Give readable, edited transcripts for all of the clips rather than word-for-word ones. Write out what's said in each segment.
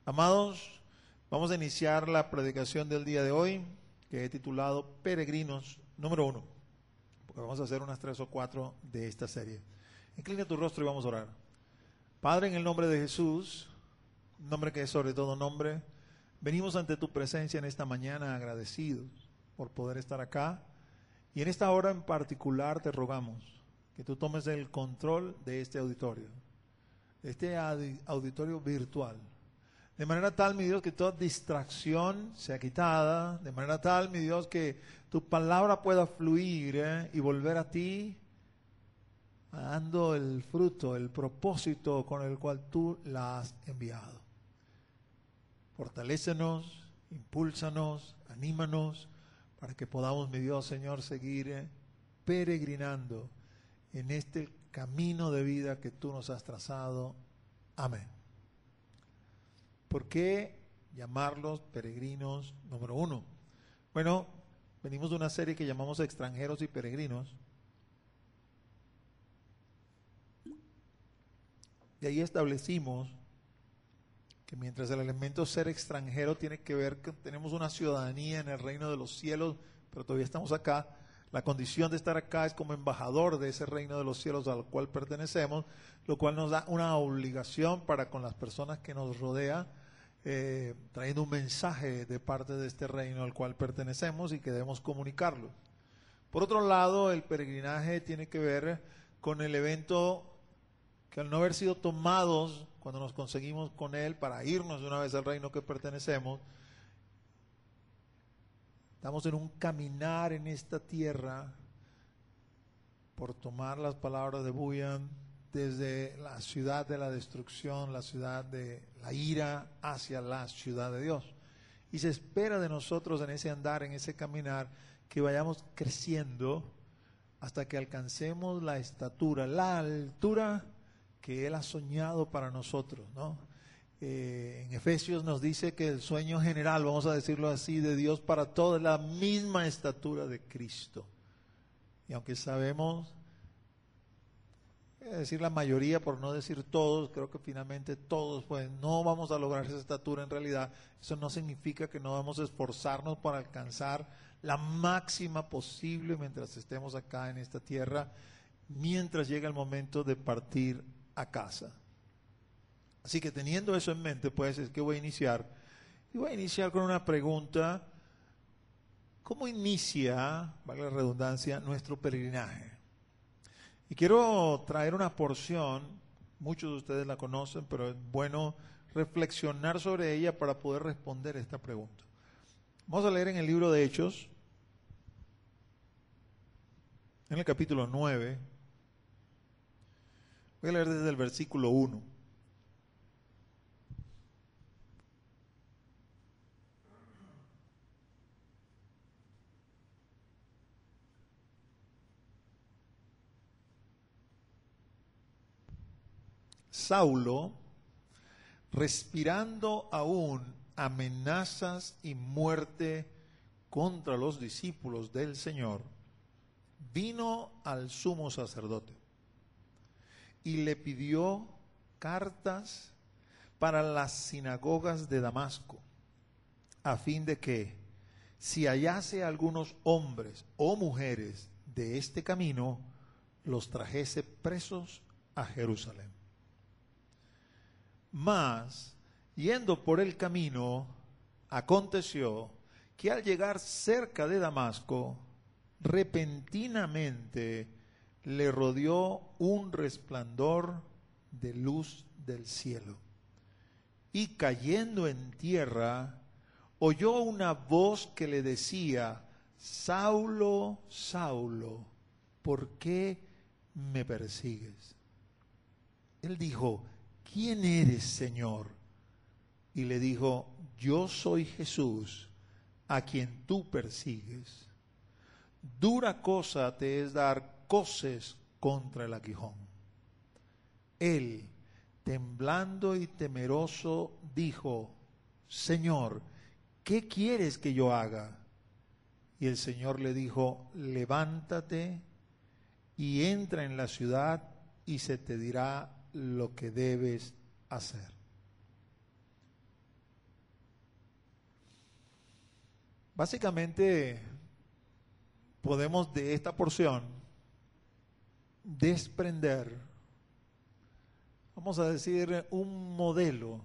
Amados, vamos a iniciar la predicación del día de hoy, que he titulado Peregrinos número 1, porque vamos a hacer unas 3 o 4 de esta serie. Inclina tu rostro y vamos a orar. Padre, en el nombre de Jesús, nombre que es sobre todo nombre, venimos ante tu presencia en esta mañana agradecidos por poder estar acá, y en esta hora en particular te rogamos que tú tomes el control de este auditorio, auditorio virtual. De manera tal, mi Dios, que toda distracción sea quitada. De manera tal, mi Dios, que tu palabra pueda fluir y volver a ti, dando el fruto, el propósito con el cual tú la has enviado. Fortalécenos, impúlsanos, anímanos, para que podamos, mi Dios, Señor, seguir peregrinando en este camino de vida que tú nos has trazado. Amén. ¿Por qué llamarlos peregrinos número 1? Bueno, venimos de una serie que llamamos Extranjeros y Peregrinos. Y ahí establecimos que mientras el elemento ser extranjero tiene que ver que tenemos una ciudadanía en el reino de los cielos, pero todavía estamos acá. La condición de estar acá es como embajador de ese reino de los cielos al cual pertenecemos, lo cual nos da una obligación para con las personas que nos rodean, trayendo un mensaje de parte de este reino al cual pertenecemos y que debemos comunicarlo. Por otro lado, el peregrinaje tiene que ver con el evento que al no haber sido tomados cuando nos conseguimos con él para irnos de una vez al reino que pertenecemos, estamos en un caminar en esta tierra, por tomar las palabras de Bunyan, desde la ciudad de la destrucción, la ciudad de la ira, hacia la ciudad de Dios. Y se espera de nosotros en ese andar, en ese caminar, que vayamos creciendo hasta que alcancemos la estatura, la altura que Él ha soñado para nosotros, ¿no? En Efesios nos dice que el sueño general, vamos a decirlo así, de Dios para todos es la misma estatura de Cristo. Y aunque sabemos, decir la mayoría, por no decir todos, creo que finalmente todos, pues no vamos a lograr esa estatura en realidad. Eso no significa que no vamos a esforzarnos para alcanzar la máxima posible mientras estemos acá en esta tierra, mientras llega el momento de partir a casa. Así que teniendo eso en mente, pues es que voy a iniciar. Y voy a iniciar con una pregunta: ¿cómo inicia, valga la redundancia, nuestro peregrinaje? Y quiero traer una porción, muchos de ustedes la conocen, pero es bueno reflexionar sobre ella para poder responder esta pregunta. Vamos a leer en el libro de Hechos, en el capítulo 9. Voy a leer desde el versículo 1. Saulo, respirando aún amenazas y muerte contra los discípulos del Señor, vino al sumo sacerdote y le pidió cartas para las sinagogas de Damasco, a fin de que, si hallase algunos hombres o mujeres de este camino, los trajese presos a Jerusalén. Mas, yendo por el camino, aconteció que al llegar cerca de Damasco, repentinamente le rodeó un resplandor de luz del cielo. Y cayendo en tierra, oyó una voz que le decía: Saulo, Saulo, ¿por qué me persigues? Él dijo: ¿quién eres, Señor? Y le dijo: yo soy Jesús, a quien tú persigues. Dura cosa te es dar coces contra el aguijón. Él, temblando y temeroso, dijo: Señor, ¿qué quieres que yo haga? Y el Señor le dijo: levántate y entra en la ciudad y se te dirá lo que debes hacer. Básicamente podemos de esta porción desprender, vamos a decir, un modelo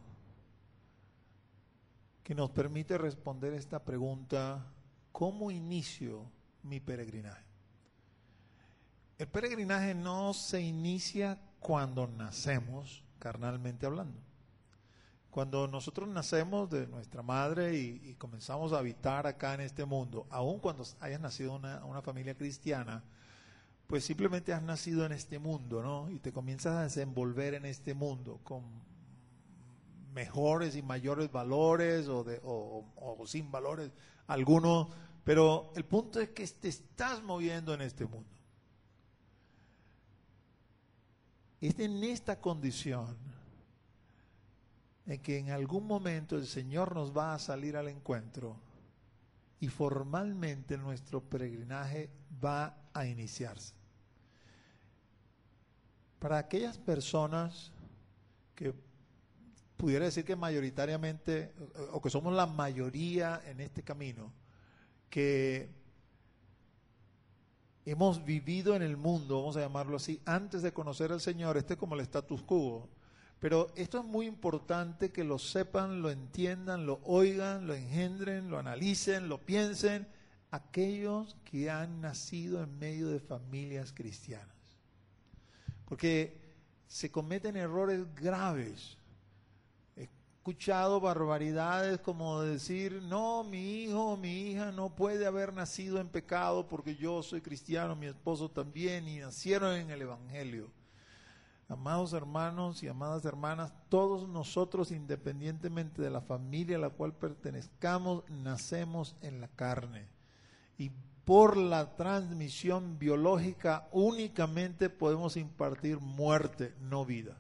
que nos permite responder esta pregunta: ¿cómo inicio mi peregrinaje? El peregrinaje no se inicia cuando nacemos, carnalmente hablando. Cuando nosotros nacemos de nuestra madre y comenzamos a habitar acá en este mundo, aun cuando hayas nacido una familia cristiana, pues simplemente has nacido en este mundo, ¿no? Y te comienzas a desenvolver en este mundo con mejores y mayores valores o sin valores algunos, pero el punto es que te estás moviendo en este mundo. Es en esta condición en que en algún momento el Señor nos va a salir al encuentro y formalmente nuestro peregrinaje va a iniciarse. Para aquellas personas que pudiera decir que mayoritariamente, o que somos la mayoría en este camino, que hemos vivido en el mundo, vamos a llamarlo así, antes de conocer al Señor, este es como el status quo. Pero esto es muy importante que lo sepan, lo entiendan, lo oigan, lo engendren, lo analicen, lo piensen, aquellos que han nacido en medio de familias cristianas. Porque se cometen errores graves. He escuchado barbaridades como decir: no, mi hijo o mi hija no puede haber nacido en pecado porque yo soy cristiano, mi esposo también, y nacieron en el Evangelio. Amados hermanos y amadas hermanas, todos nosotros, independientemente de la familia a la cual pertenezcamos, nacemos en la carne. Y por la transmisión biológica únicamente podemos impartir muerte, no vida.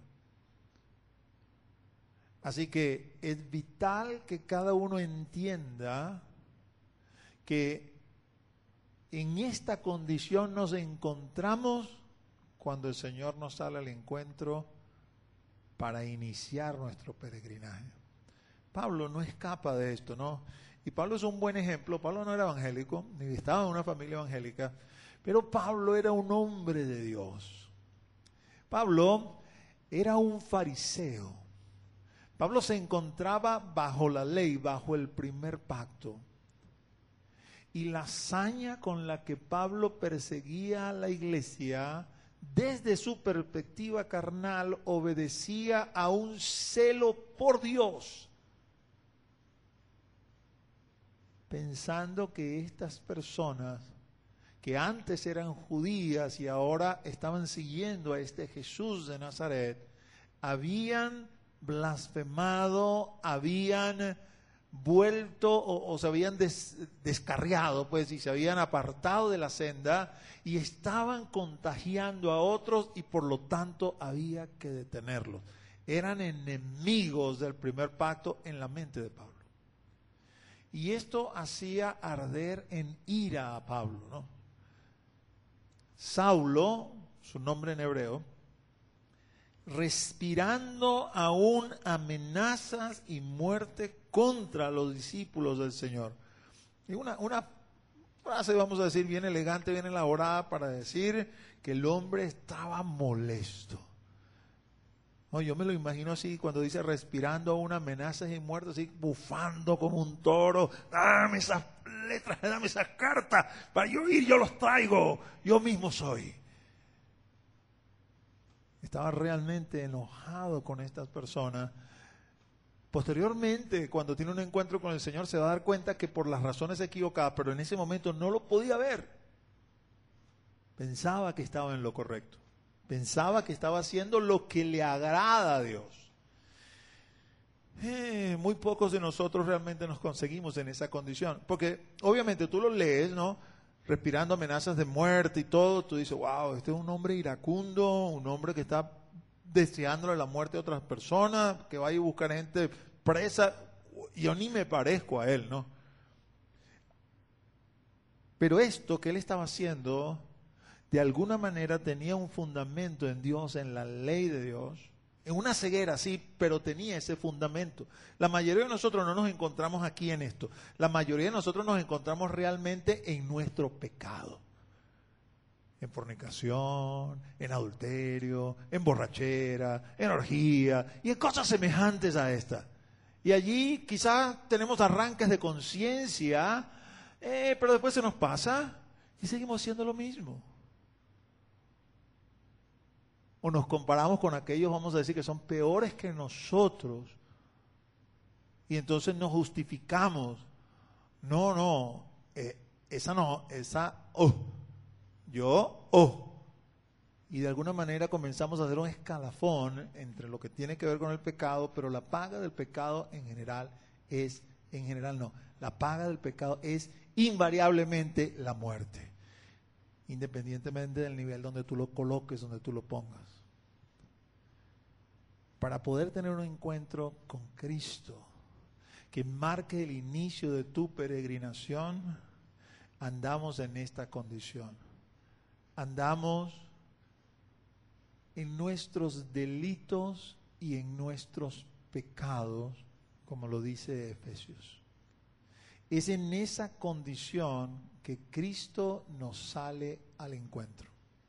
Así que es vital que cada uno entienda que en esta condición nos encontramos cuando el Señor nos sale al encuentro para iniciar nuestro peregrinaje. Pablo no escapa de esto, ¿no? Y Pablo es un buen ejemplo. Pablo no era evangélico, ni estaba en una familia evangélica, pero Pablo era un hombre de Dios. Pablo era un fariseo. Pablo se encontraba bajo la ley, bajo el primer pacto. Y la hazaña con la que Pablo perseguía a la iglesia, desde su perspectiva carnal, obedecía a un celo por Dios, pensando que estas personas que antes eran judías y ahora estaban siguiendo a este Jesús de Nazaret, habían blasfemado, habían vuelto o se habían descarriado, pues, y se habían apartado de la senda y estaban contagiando a otros, y por lo tanto había que detenerlos. Eran enemigos del primer pacto en la mente de Pablo. Y esto hacía arder en ira a Pablo, ¿no? Saulo, su nombre en hebreo, respirando aún amenazas y muerte contra los discípulos del Señor. Y una frase, vamos a decir, bien elegante, bien elaborada para decir que el hombre estaba molesto. No, yo me lo imagino así, cuando dice respirando aún amenazas y muerte, así bufando como un toro: dame esas letras, dame esas cartas, para yo ir, yo los traigo, yo mismo soy. Estaba realmente enojado con estas personas. Posteriormente, cuando tiene un encuentro con el Señor, se va a dar cuenta que por las razones equivocadas, pero en ese momento no lo podía ver. Pensaba que estaba en lo correcto. Pensaba que estaba haciendo lo que le agrada a Dios. Muy pocos de nosotros realmente nos conseguimos en esa condición. Porque obviamente tú lo lees, ¿no? Respirando amenazas de muerte y todo, tú dices: wow, este es un hombre iracundo, un hombre que está deseándole la muerte a otras personas, que va a ir a buscar gente presa. Yo ni me parezco a él, ¿no? Pero esto que él estaba haciendo, de alguna manera tenía un fundamento en Dios, en la ley de Dios, en una ceguera, sí, pero tenía ese fundamento. La mayoría de nosotros no nos encontramos aquí en esto. La mayoría de nosotros nos encontramos realmente en nuestro pecado. En fornicación, en adulterio, en borrachera, en orgía y en cosas semejantes a esta. Y allí quizás tenemos arranques de conciencia, pero después se nos pasa y seguimos haciendo lo mismo. O nos comparamos con aquellos, vamos a decir, que son peores que nosotros. Y entonces nos justificamos. Y de alguna manera comenzamos a hacer un escalafón entre lo que tiene que ver con el pecado, pero la paga del pecado la paga del pecado es invariablemente la muerte. Independientemente del nivel donde tú lo coloques, donde tú lo pongas. Para poder tener un encuentro con Cristo que marque el inicio de tu peregrinación, andamos en esta condición. Andamos en nuestros delitos y en nuestros pecados, como lo dice Efesios. Es en esa condición que Cristo nos sale al encuentro.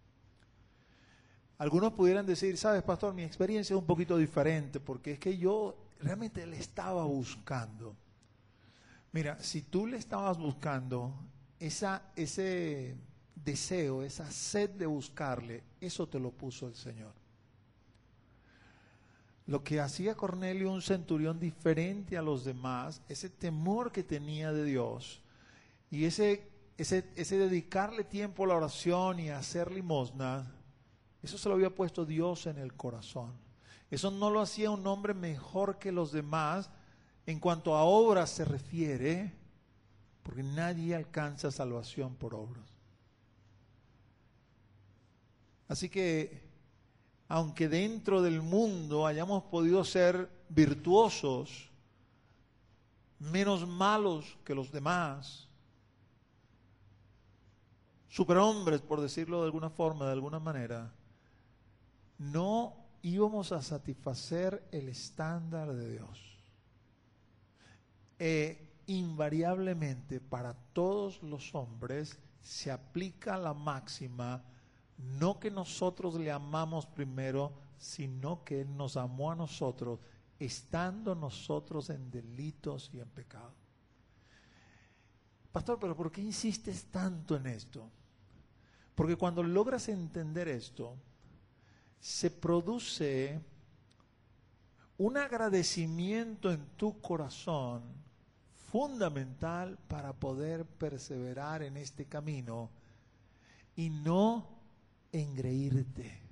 Algunos pudieran decir, sabes, pastor, mi experiencia es un poquito diferente, porque es que yo realmente le estaba buscando. Mira, si tú le estabas buscando, ese deseo, esa sed de buscarle, eso te lo puso el Señor. Lo que hacía Cornelio, un centurión diferente a los demás, ese temor que tenía de Dios y ese dedicarle tiempo a la oración y a hacer limosna, eso se lo había puesto Dios en el corazón. Eso no lo hacía un hombre mejor que los demás en cuanto a obras se refiere, porque nadie alcanza salvación por obras. Así que, aunque dentro del mundo hayamos podido ser virtuosos, menos malos que los demás, superhombres, por decirlo de alguna forma, de alguna manera, no íbamos a satisfacer el estándar de Dios. Invariablemente para todos los hombres se aplica la máxima, no que nosotros le amamos primero, sino que Él nos amó a nosotros, estando nosotros en delitos y en pecado. Pastor, pero ¿por qué insistes tanto en esto? Porque cuando logras entender esto, se produce un agradecimiento en tu corazón fundamental para poder perseverar en este camino y no engreírte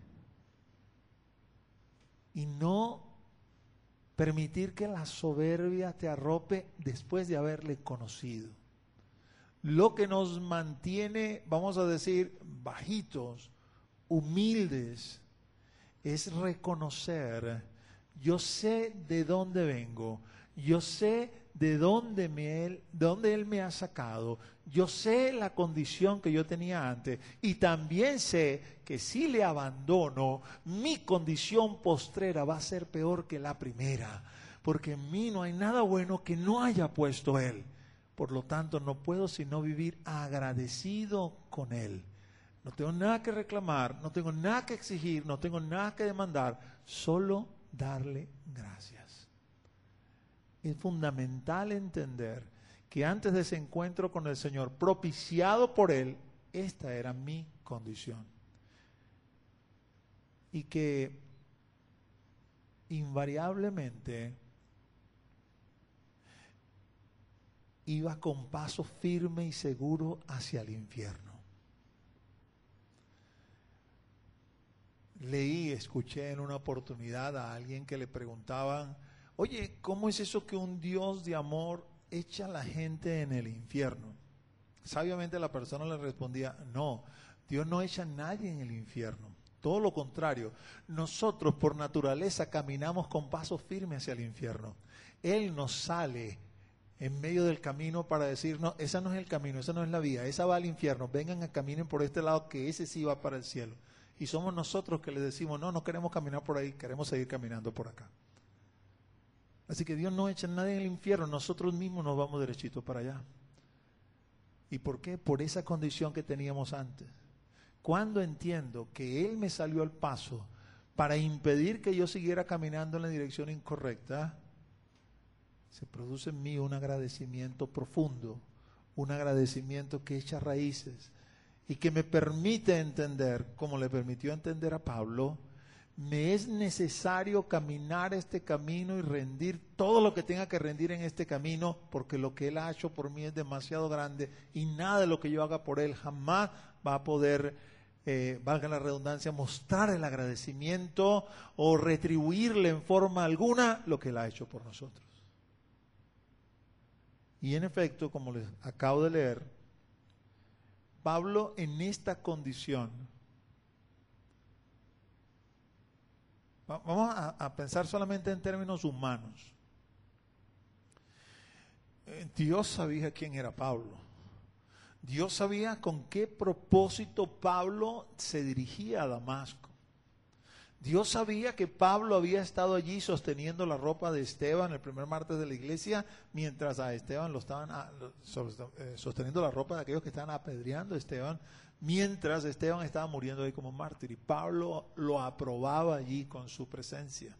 y no permitir que la soberbia te arrope después de haberle conocido. Lo que nos mantiene, vamos a decir, bajitos, humildes, es reconocer, yo sé de dónde vengo, yo sé de dónde Él me ha sacado, yo sé la condición que yo tenía antes y también sé que si le abandono, mi condición postrera va a ser peor que la primera, porque en mí no hay nada bueno que no haya puesto Él. Por lo tanto, no puedo sino vivir agradecido con Él. No tengo nada que reclamar, no tengo nada que exigir, no tengo nada que demandar, solo darle gracias. Es fundamental entender que antes de ese encuentro con el Señor, propiciado por Él, esta era mi condición. Y que invariablemente iba con paso firme y seguro hacia el infierno. Escuché en una oportunidad a alguien que le preguntaban, oye, ¿cómo es eso que un Dios de amor echa a la gente en el infierno? Sabiamente la persona le respondía, no, Dios no echa a nadie en el infierno. Todo lo contrario, nosotros por naturaleza caminamos con paso firme hacia el infierno. Él nos sale en medio del camino para decir, no, esa no es el camino, esa no es la vía, esa va al infierno, vengan a caminen por este lado que ese sí va para el cielo. y somos nosotros que le decimos, no queremos caminar por ahí, queremos seguir caminando por acá. Así que Dios no echa a nadie en el infierno, nosotros mismos nos vamos derechito para allá. ¿Y por qué? Por esa condición que teníamos antes. Cuando entiendo que Él me salió al paso para impedir que yo siguiera caminando en la dirección incorrecta, se produce en mí un agradecimiento profundo, un agradecimiento que echa raíces y que me permite entender, como le permitió entender a Pablo, me es necesario caminar este camino y rendir todo lo que tenga que rendir en este camino, porque lo que Él ha hecho por mí es demasiado grande y nada de lo que yo haga por Él jamás va a poder, valga la redundancia, mostrar el agradecimiento o retribuirle en forma alguna lo que Él ha hecho por nosotros. Y en efecto, como les acabo de leer, Pablo en esta condición, vamos a pensar solamente en términos humanos. Dios sabía quién era Pablo. Dios sabía con qué propósito Pablo se dirigía a Damasco. Dios sabía que Pablo había estado allí sosteniendo la ropa de Esteban el primer martes de la iglesia, mientras a Esteban lo estaban sosteniendo la ropa de aquellos que estaban apedreando a Esteban, mientras Esteban estaba muriendo ahí como mártir, y Pablo lo aprobaba allí con su presencia.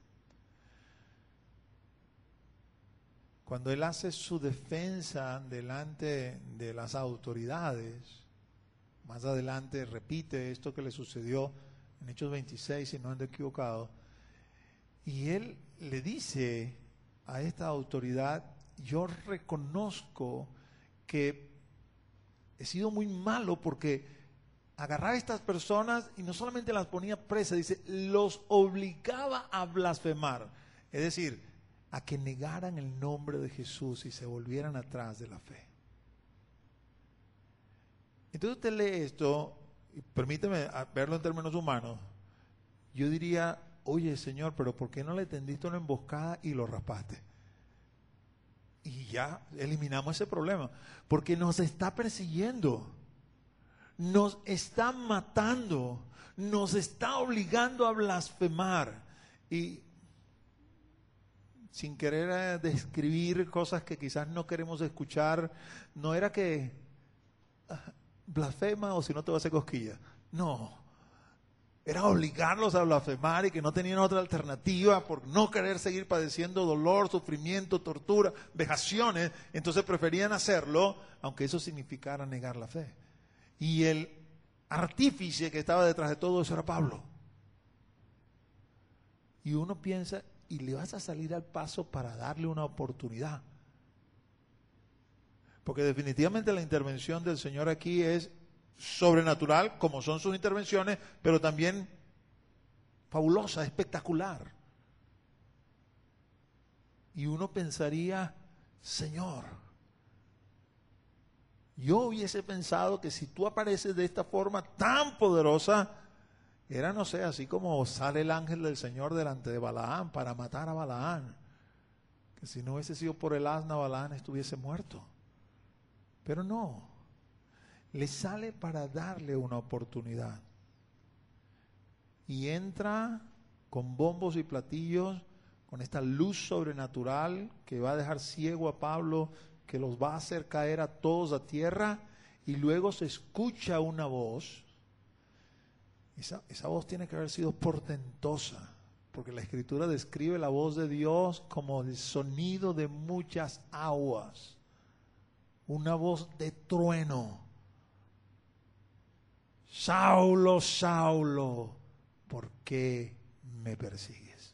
Cuando él hace su defensa delante de las autoridades, más adelante repite esto que le sucedió en Hechos 26, si no ando equivocado, y él le dice a esta autoridad, yo reconozco que he sido muy malo porque agarraba a estas personas y no solamente las ponía presas, dice, los obligaba a blasfemar, es decir, a que negaran el nombre de Jesús y se volvieran atrás de la fe. Entonces usted lee esto, y permíteme verlo en términos humanos, yo diría, oye Señor, pero ¿por qué no le tendiste una emboscada y lo raspaste? Y ya eliminamos ese problema, porque nos está persiguiendo, nos está matando, nos está obligando a blasfemar. Y sin querer describir cosas que quizás no queremos escuchar, no era que blasfema o si no te va a hacer cosquilla, no, era obligarlos a blasfemar y que no tenían otra alternativa por no querer seguir padeciendo dolor, sufrimiento, tortura, vejaciones, entonces preferían hacerlo, aunque eso significara negar la fe. Y el artífice que estaba detrás de todo eso era Pablo. Y uno piensa, y le vas a salir al paso para darle una oportunidad. Porque definitivamente la intervención del Señor aquí es sobrenatural, como son sus intervenciones, pero también fabulosa, espectacular. Y uno pensaría, Señor, yo hubiese pensado que si tú apareces de esta forma tan poderosa, era, no sé, así como sale el ángel del Señor delante de Balaán para matar a Balaán. Que si no hubiese sido por el asna, Balaán estuviese muerto. Pero no, le sale para darle una oportunidad. Y entra con bombos y platillos, con esta luz sobrenatural que va a dejar ciego a Pablo, que los va a hacer caer a todos a tierra, y luego se escucha una voz. Esa voz tiene que haber sido portentosa, porque la Escritura describe la voz de Dios como el sonido de muchas aguas, una voz de trueno. Saulo, Saulo, ¿por qué me persigues?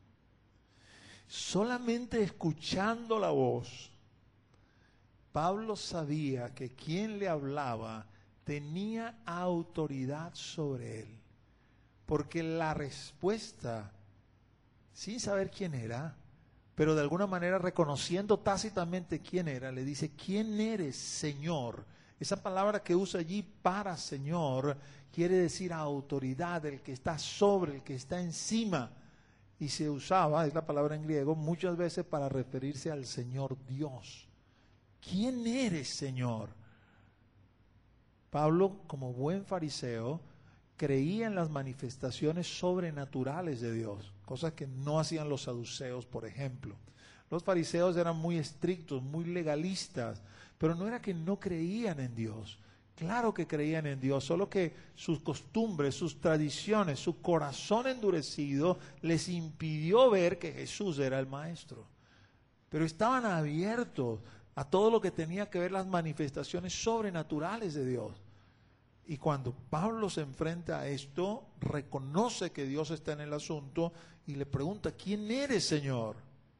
Solamente escuchando la voz, Pablo sabía que quien le hablaba tenía autoridad sobre él, porque la respuesta, sin saber quién era, pero de alguna manera reconociendo tácitamente quién era, le dice, ¿quién eres, Señor? Esa palabra que usa allí para Señor quiere decir autoridad, el que está sobre, el que está encima, y se usaba, es la palabra en griego, muchas veces para referirse al Señor Dios. ¿Quién eres, Señor? Pablo, como buen fariseo, creía en las manifestaciones sobrenaturales de Dios, cosas que no hacían los saduceos, por ejemplo. Los fariseos eran muy estrictos, muy legalistas, pero no era que no creían en Dios. Claro que creían en Dios, solo que sus costumbres, sus tradiciones, su corazón endurecido les impidió ver que Jesús era el Maestro. Pero estaban abiertos a todo lo que tenía que ver las manifestaciones sobrenaturales de Dios. Y cuando Pablo se enfrenta a esto, reconoce que Dios está en el asunto y le pregunta, ¿quién eres, Señor?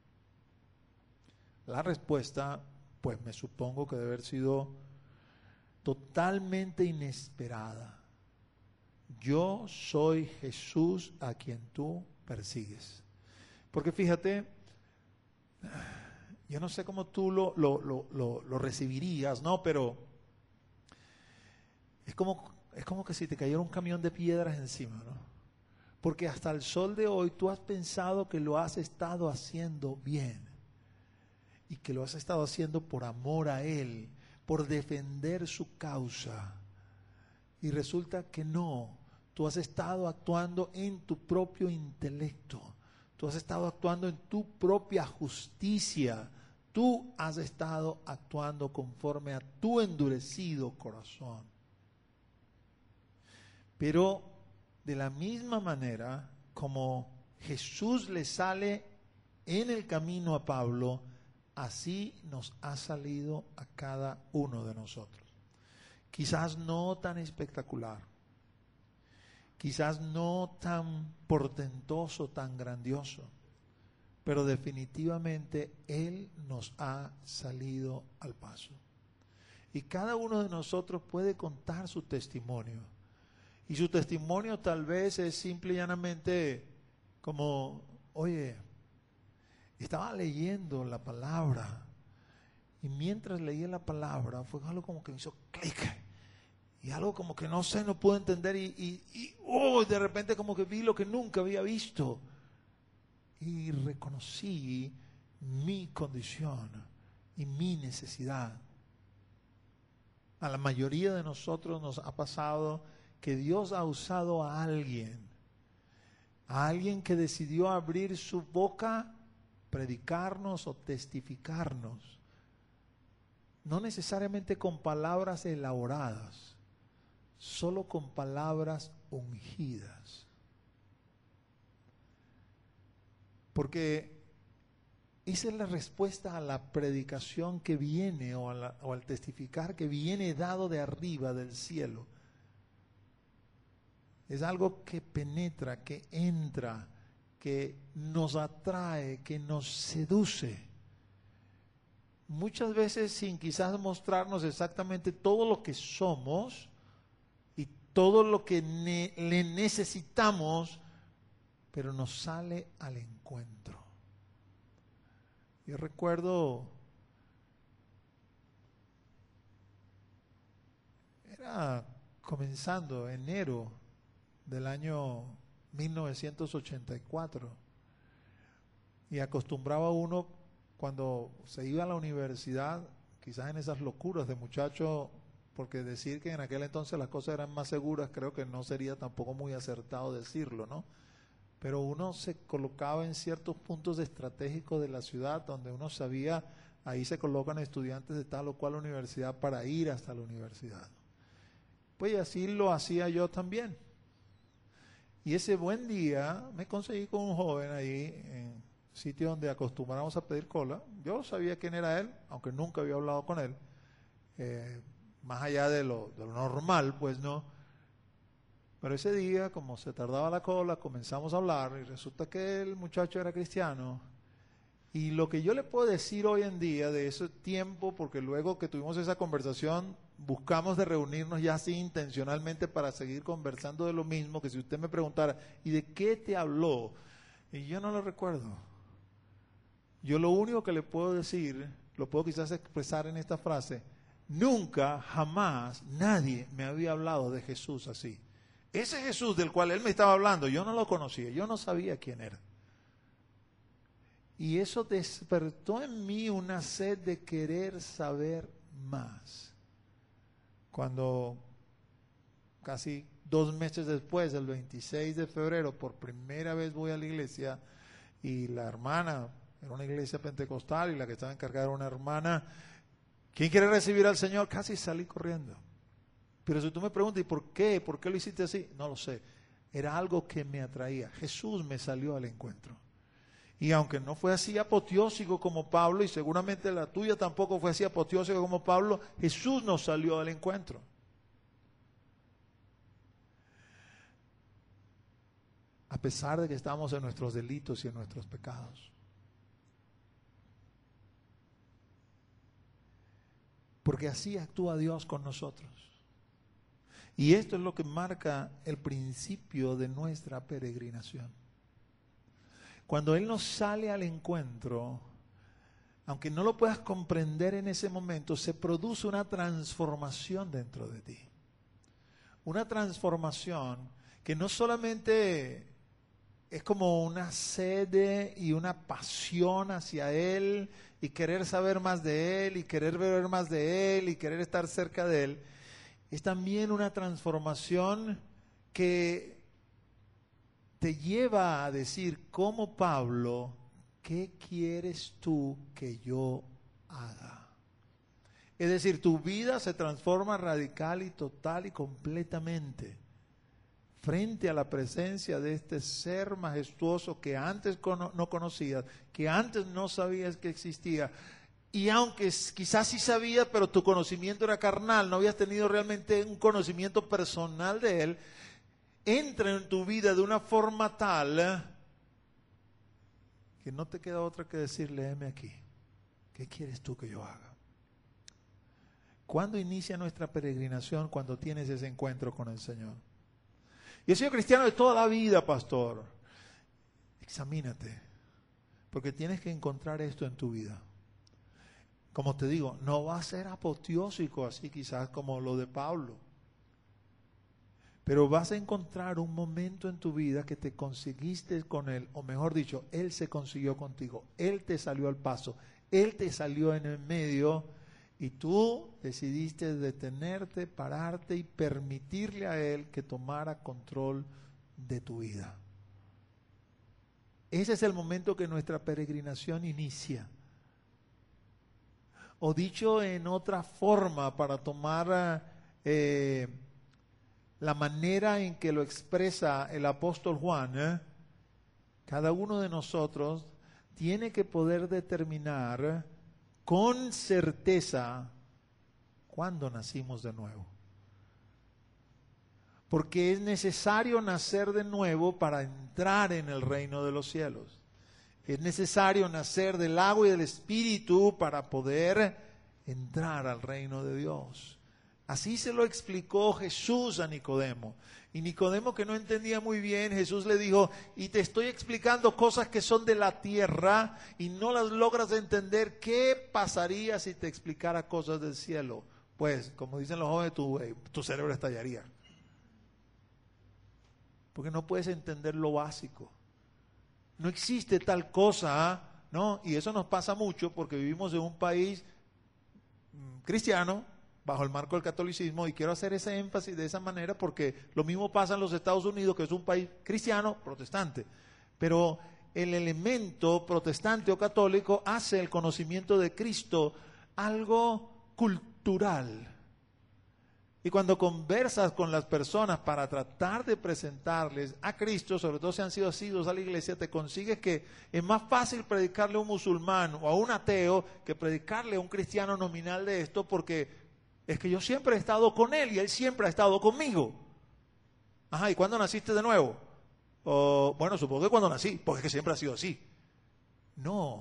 La respuesta, pues me supongo que debe haber sido totalmente inesperada. Yo soy Jesús a quien tú persigues. Porque fíjate, yo no sé cómo tú lo recibirías, ¿no? Pero es como que si te cayera un camión de piedras encima, ¿no? Porque hasta el sol de hoy tú has pensado que lo has estado haciendo bien y que lo has estado haciendo por amor a Él, por defender su causa. Y resulta que no, tú has estado actuando en tu propio intelecto, tú has estado actuando en tu propia justicia, tú has estado actuando conforme a tu endurecido corazón. Pero de la misma manera como Jesús le sale en el camino a Pablo, así nos ha salido a cada uno de nosotros. Quizás no tan espectacular, quizás no tan portentoso, tan grandioso, pero definitivamente Él nos ha salido al paso. Y cada uno de nosotros puede contar su testimonio. Y su testimonio tal vez es simple y llanamente como, oye, estaba leyendo la palabra y mientras leía la palabra fue algo como que me hizo clic y algo como que no sé, no pude entender y de repente como que vi lo que nunca había visto y reconocí mi condición y mi necesidad. A la mayoría de nosotros nos ha pasado que Dios ha usado a alguien que decidió abrir su boca, predicarnos o testificarnos, no necesariamente con palabras elaboradas, solo con palabras ungidas. Porque esa es la respuesta a la predicación que viene o al testificar que viene dado de arriba del cielo. Es algo que penetra, que entra, que nos atrae, que nos seduce. Muchas veces sin quizás mostrarnos exactamente todo lo que somos y todo lo que le necesitamos, pero nos sale al encuentro. Yo recuerdo, era comenzando enero del año 1984 y acostumbraba uno cuando se iba a la universidad, quizás en esas locuras de muchacho, porque decir que en aquel entonces las cosas eran más seguras creo que no sería tampoco muy acertado decirlo, ¿no? Pero uno se colocaba en ciertos puntos estratégicos de la ciudad donde uno sabía, ahí se colocan estudiantes de tal o cual universidad para ir hasta la universidad. Pues así lo hacía yo también. Y ese buen día me conseguí con un joven ahí en sitio donde acostumbramos a pedir cola. Yo sabía quién era él, aunque nunca había hablado con él. Más allá de lo normal, pues no. Pero ese día, como se tardaba la cola, comenzamos a hablar y resulta que el muchacho era cristiano. Y lo que yo le puedo decir hoy en día de ese tiempo, porque luego que tuvimos esa conversación, buscamos de reunirnos ya así intencionalmente para seguir conversando de lo mismo, que si usted me preguntara, ¿y de qué te habló? Y yo no lo recuerdo. Yo lo único que le puedo decir, lo puedo quizás expresar en esta frase, nunca, jamás, nadie me había hablado de Jesús así. Ese Jesús del cual él me estaba hablando, yo no lo conocía, yo no sabía quién era. Y eso despertó en mí una sed de querer saber más. Cuando casi 2 meses después, el 26 de febrero, por primera vez voy a la iglesia y la hermana, era una iglesia pentecostal y la que estaba encargada era una hermana. ¿Quién quiere recibir al Señor? Casi salí corriendo. Pero si tú me preguntas, ¿y por qué? ¿Por qué lo hiciste así? No lo sé. Era algo que me atraía. Jesús me salió al encuentro. Y aunque no fue así apoteósico como Pablo, y seguramente la tuya tampoco fue así apoteósico como Pablo, Jesús nos salió al encuentro. A pesar de que estamos en nuestros delitos y en nuestros pecados. Porque así actúa Dios con nosotros. Y esto es lo que marca el principio de nuestra peregrinación. Cuando Él nos sale al encuentro, aunque no lo puedas comprender en ese momento, se produce una transformación dentro de ti. Una transformación que no solamente es como una sed y una pasión hacia Él y querer saber más de Él y querer ver más de Él y querer estar cerca de Él. Es también una transformación que te lleva a decir, como Pablo, ¿qué quieres tú que yo haga? Es decir, tu vida se transforma radical y total y completamente frente a la presencia de este ser majestuoso que antes no conocías, que antes no sabías que existía. Y aunque quizás sí sabías, pero tu conocimiento era carnal, no habías tenido realmente un conocimiento personal de Él, entra en tu vida de una forma tal que no te queda otra que decirle, heme aquí, ¿qué quieres tú que yo haga? ¿Cuándo inicia nuestra peregrinación? Cuando tienes ese encuentro con el Señor. Yo he sido cristiano de toda la vida, pastor. Examínate, porque tienes que encontrar esto en tu vida. Como te digo, no va a ser apoteósico así quizás como lo de Pablo. Pero vas a encontrar un momento en tu vida que te conseguiste con Él, o mejor dicho, Él se consiguió contigo. Él te salió al paso, Él te salió en el medio y tú decidiste detenerte, pararte y permitirle a Él que tomara control de tu vida. Ese es el momento que nuestra peregrinación inicia. O dicho en otra forma, para tomar la manera en que lo expresa el apóstol Juan, cada uno de nosotros tiene que poder determinar con certeza cuándo nacimos de nuevo. Porque es necesario nacer de nuevo para entrar en el reino de los cielos. Es necesario nacer del agua y del Espíritu para poder entrar al reino de Dios. Así se lo explicó Jesús a Nicodemo. Y Nicodemo, que no entendía muy bien, Jesús le dijo, y te estoy explicando cosas que son de la tierra y no las logras entender. ¿Qué pasaría si te explicara cosas del cielo? Pues, como dicen los jóvenes, tu cerebro estallaría. Porque no puedes entender lo básico. No existe tal cosa, ¿no? Y eso nos pasa mucho porque vivimos en un país cristiano, bajo el marco del catolicismo, y quiero hacer ese énfasis de esa manera porque lo mismo pasa en los Estados Unidos, que es un país cristiano, protestante. Pero el elemento protestante o católico hace el conocimiento de Cristo algo cultural. Y cuando conversas con las personas para tratar de presentarles a Cristo, sobre todo si han sido asiduos a la iglesia, te consigues que es más fácil predicarle a un musulmán o a un ateo que predicarle a un cristiano nominal de esto, porque es que yo siempre he estado con él y él siempre ha estado conmigo. Ajá, ¿y cuándo naciste de nuevo? Bueno, supongo que cuando nací, porque es que siempre ha sido así. No,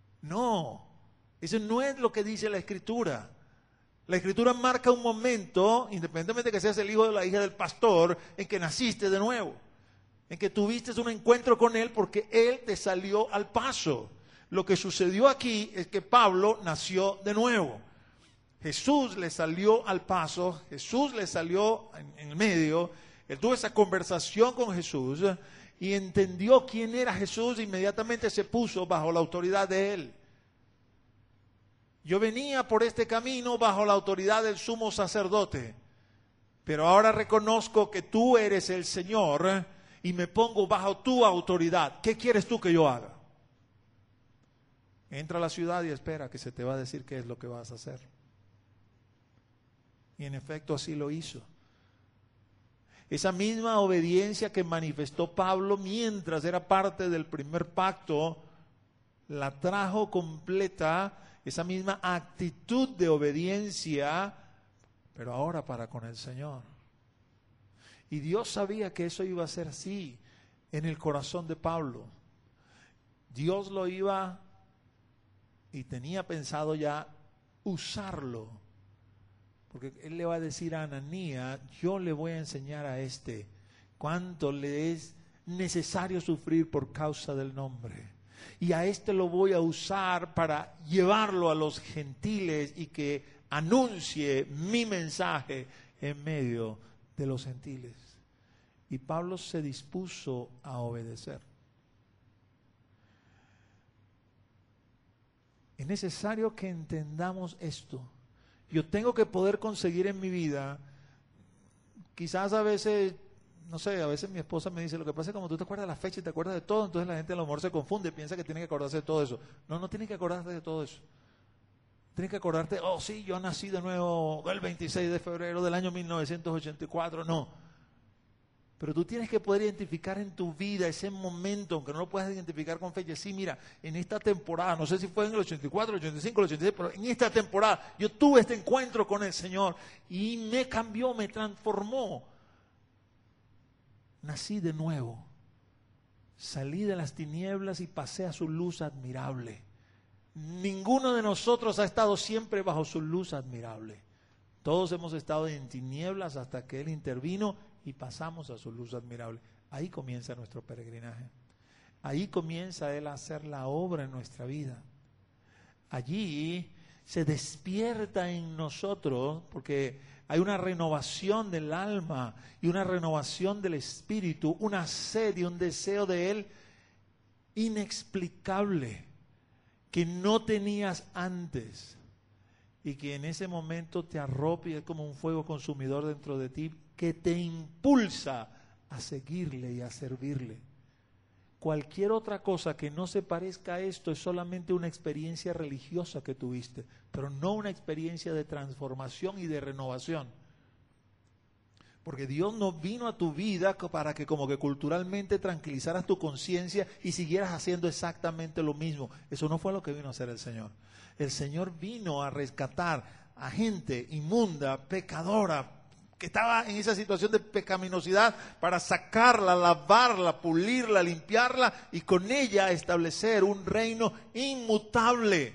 eso no es lo que dice la Escritura. La Escritura marca un momento, independientemente de que seas el hijo de la hija del pastor, en que naciste de nuevo, en que tuviste un encuentro con Él porque Él te salió al paso. Lo que sucedió aquí es que Pablo nació de nuevo. Jesús le salió al paso, Jesús le salió en el medio, él tuvo esa conversación con Jesús y entendió quién era Jesús e inmediatamente se puso bajo la autoridad de Él. Yo venía por este camino bajo la autoridad del sumo sacerdote, pero ahora reconozco que tú eres el Señor y me pongo bajo tu autoridad. ¿Qué quieres tú que yo haga? Entra a la ciudad y espera que se te va a decir qué es lo que vas a hacer. Y en efecto así lo hizo. Esa misma obediencia que manifestó Pablo mientras era parte del primer pacto, la trajo completa, esa misma actitud de obediencia, pero ahora para con el Señor. Y Dios sabía que eso iba a ser así en el corazón de Pablo. Dios lo iba y tenía pensado ya usarlo. Porque Él le va a decir a Ananías, yo le voy a enseñar a cuánto le es necesario sufrir por causa del nombre. Y a lo voy a usar para llevarlo a los gentiles y que anuncie mi mensaje en medio de los gentiles. Y Pablo se dispuso a obedecer. Es necesario que entendamos esto. Yo tengo que poder conseguir en mi vida, quizás a veces, no sé, a veces mi esposa me dice, lo que pasa es que como tú te acuerdas de la fecha y te acuerdas de todo, entonces la gente a lo mejor se confunde, piensa que tiene que acordarse de todo eso. No, no tiene que acordarse de todo eso. Tienes que acordarte, oh sí, yo nací de nuevo el 26 de febrero del año 1984, no. Pero tú tienes que poder identificar en tu vida ese momento, aunque no lo puedas identificar con fecha. Sí, mira, en esta temporada, no sé si fue en el 84, el 85, el 86, pero en esta temporada yo tuve este encuentro con el Señor y me cambió, me transformó. Nací de nuevo, salí de las tinieblas y pasé a su luz admirable. Ninguno de nosotros ha estado siempre bajo su luz admirable. Todos hemos estado en tinieblas hasta que Él intervino y pasamos a su luz admirable. Ahí comienza nuestro peregrinaje. Ahí comienza Él a hacer la obra en nuestra vida. Allí se despierta en nosotros, porque hay una renovación del alma y una renovación del espíritu, una sed y un deseo de Él inexplicable, que no tenías antes, y que en ese momento te arropa y es como un fuego consumidor dentro de ti, que te impulsa a seguirle y a servirle. Cualquier otra cosa que no se parezca a esto es solamente una experiencia religiosa que tuviste, pero no una experiencia de transformación y de renovación. Porque Dios no vino a tu vida para que como que culturalmente tranquilizaras tu conciencia y siguieras haciendo exactamente lo mismo. Eso no fue lo que vino a hacer el Señor. El Señor vino a rescatar a gente inmunda, pecadora, que estaba en esa situación de pecaminosidad, para sacarla, lavarla, pulirla, limpiarla y con ella establecer un reino inmutable.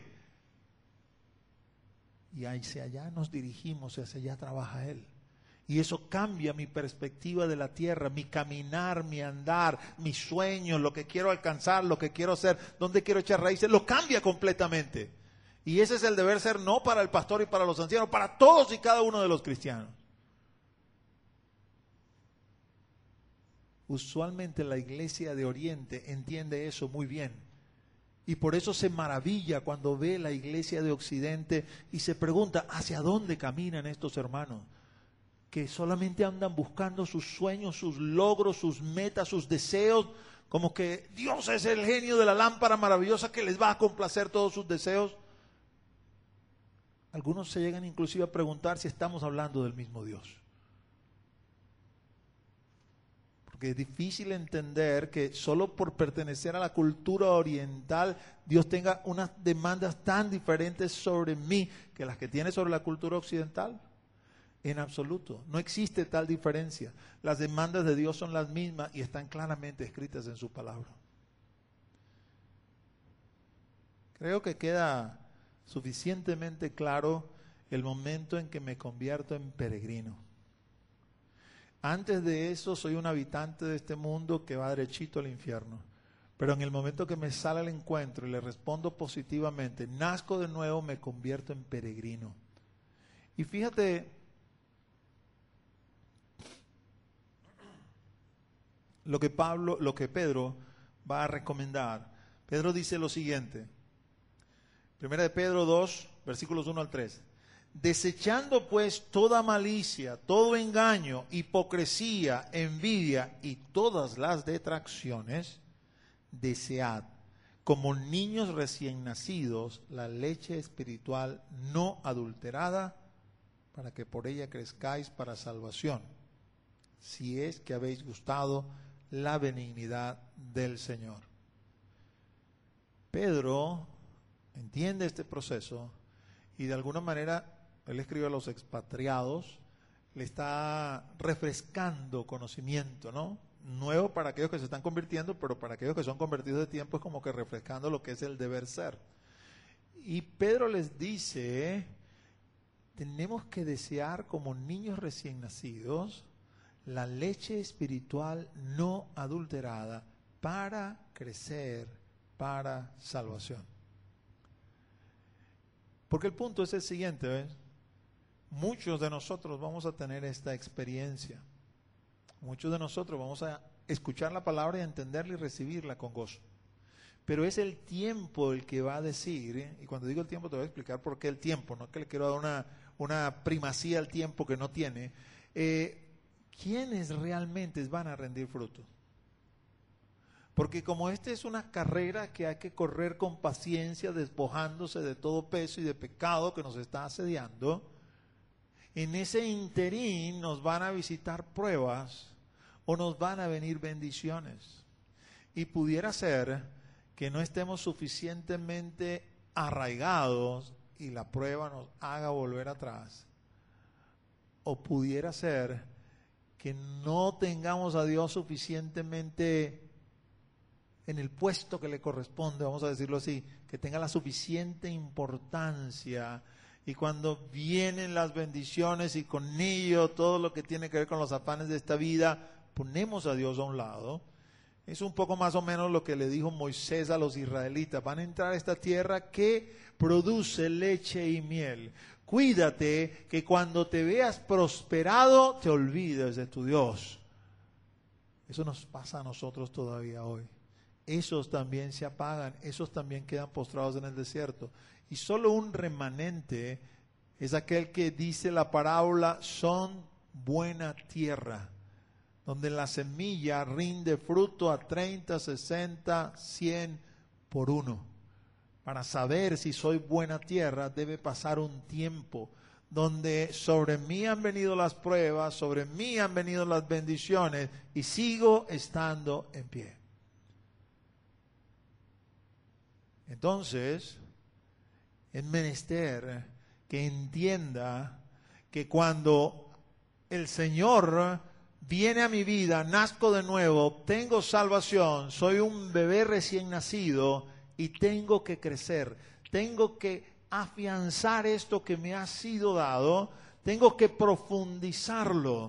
Y hacia allá nos dirigimos y hacia allá trabaja Él. Y eso cambia mi perspectiva de la tierra, mi caminar, mi andar, mis sueños, lo que quiero alcanzar, lo que quiero hacer, dónde quiero echar raíces, lo cambia completamente. Y ese es el deber ser, no para el pastor y para los ancianos, para todos y cada uno de los cristianos. Usualmente la iglesia de Oriente entiende eso muy bien. Y por eso se maravilla cuando ve la iglesia de Occidente y se pregunta, ¿hacia dónde caminan estos hermanos? Que solamente andan buscando sus sueños, sus logros, sus metas, sus deseos, como que Dios es el genio de la lámpara maravillosa que les va a complacer todos sus deseos. Algunos se llegan inclusive a preguntar si estamos hablando del mismo Dios. Porque es difícil entender que solo por pertenecer a la cultura oriental Dios tenga unas demandas tan diferentes sobre mí que las que tiene sobre la cultura occidental. En absoluto, no existe tal diferencia. Las demandas de Dios son las mismas y están claramente escritas en su palabra. Creo que queda suficientemente claro el momento en que me convierto en peregrino. Antes de eso soy un habitante de este mundo que va derechito al infierno. Pero en el momento que me sale al encuentro y le respondo positivamente, nazco de nuevo, me convierto en peregrino. Y fíjate lo que Pedro va a recomendar. Pedro dice lo siguiente. Primera de Pedro 2, versículos 1 al 3. Desechando pues toda malicia, todo engaño, hipocresía, envidia y todas las detracciones, desead, como niños recién nacidos, la leche espiritual no adulterada, para que por ella crezcáis para salvación, si es que habéis gustado la benignidad del Señor. Pedro entiende este proceso y de alguna manera él escribe a los expatriados, le está refrescando conocimiento, ¿no? Nuevo para aquellos que se están convirtiendo, pero para aquellos que son convertidos de tiempo es como que refrescando lo que es el deber ser. Y Pedro les dice, tenemos que desear como niños recién nacidos la leche espiritual no adulterada para crecer para salvación. Porque el punto es el siguiente, ¿ves? Muchos de nosotros vamos a tener esta experiencia. Muchos de nosotros vamos a escuchar la palabra y a entenderla y recibirla con gozo. Pero es el tiempo el que va a decir, y cuando digo el tiempo te voy a explicar por qué el tiempo, no es que le quiero dar una primacía al tiempo que no tiene. ¿Quiénes realmente van a rendir fruto? Porque como esta es una carrera que hay que correr con paciencia, despojándose de todo peso y de pecado que nos está asediando, en ese interín nos van a visitar pruebas o nos van a venir bendiciones. Y pudiera ser que no estemos suficientemente arraigados y la prueba nos haga volver atrás. O pudiera ser que no tengamos a Dios suficientemente en el puesto que le corresponde, vamos a decirlo así, que tenga la suficiente importancia. Y cuando vienen las bendiciones y con ello todo lo que tiene que ver con los afanes de esta vida, ponemos a Dios a un lado. Es un poco más o menos lo que le dijo Moisés a los israelitas. Van a entrar a esta tierra que produce leche y miel. Cuídate que cuando te veas prosperado te olvides de tu Dios. Eso nos pasa a nosotros todavía hoy. Esos también se apagan, esos también quedan postrados en el desierto. Y solo un remanente es aquel que dice la parábola, son buena tierra, donde la semilla rinde fruto a 30, 60, 100 por uno. Para saber si soy buena tierra debe pasar un tiempo donde sobre mí han venido las pruebas, sobre mí han venido las bendiciones y sigo estando en pie. Entonces, es menester que entienda que cuando el Señor viene a mi vida, nazco de nuevo, obtengo salvación, soy un bebé recién nacido y tengo que crecer, tengo que afianzar esto que me ha sido dado, tengo que profundizarlo.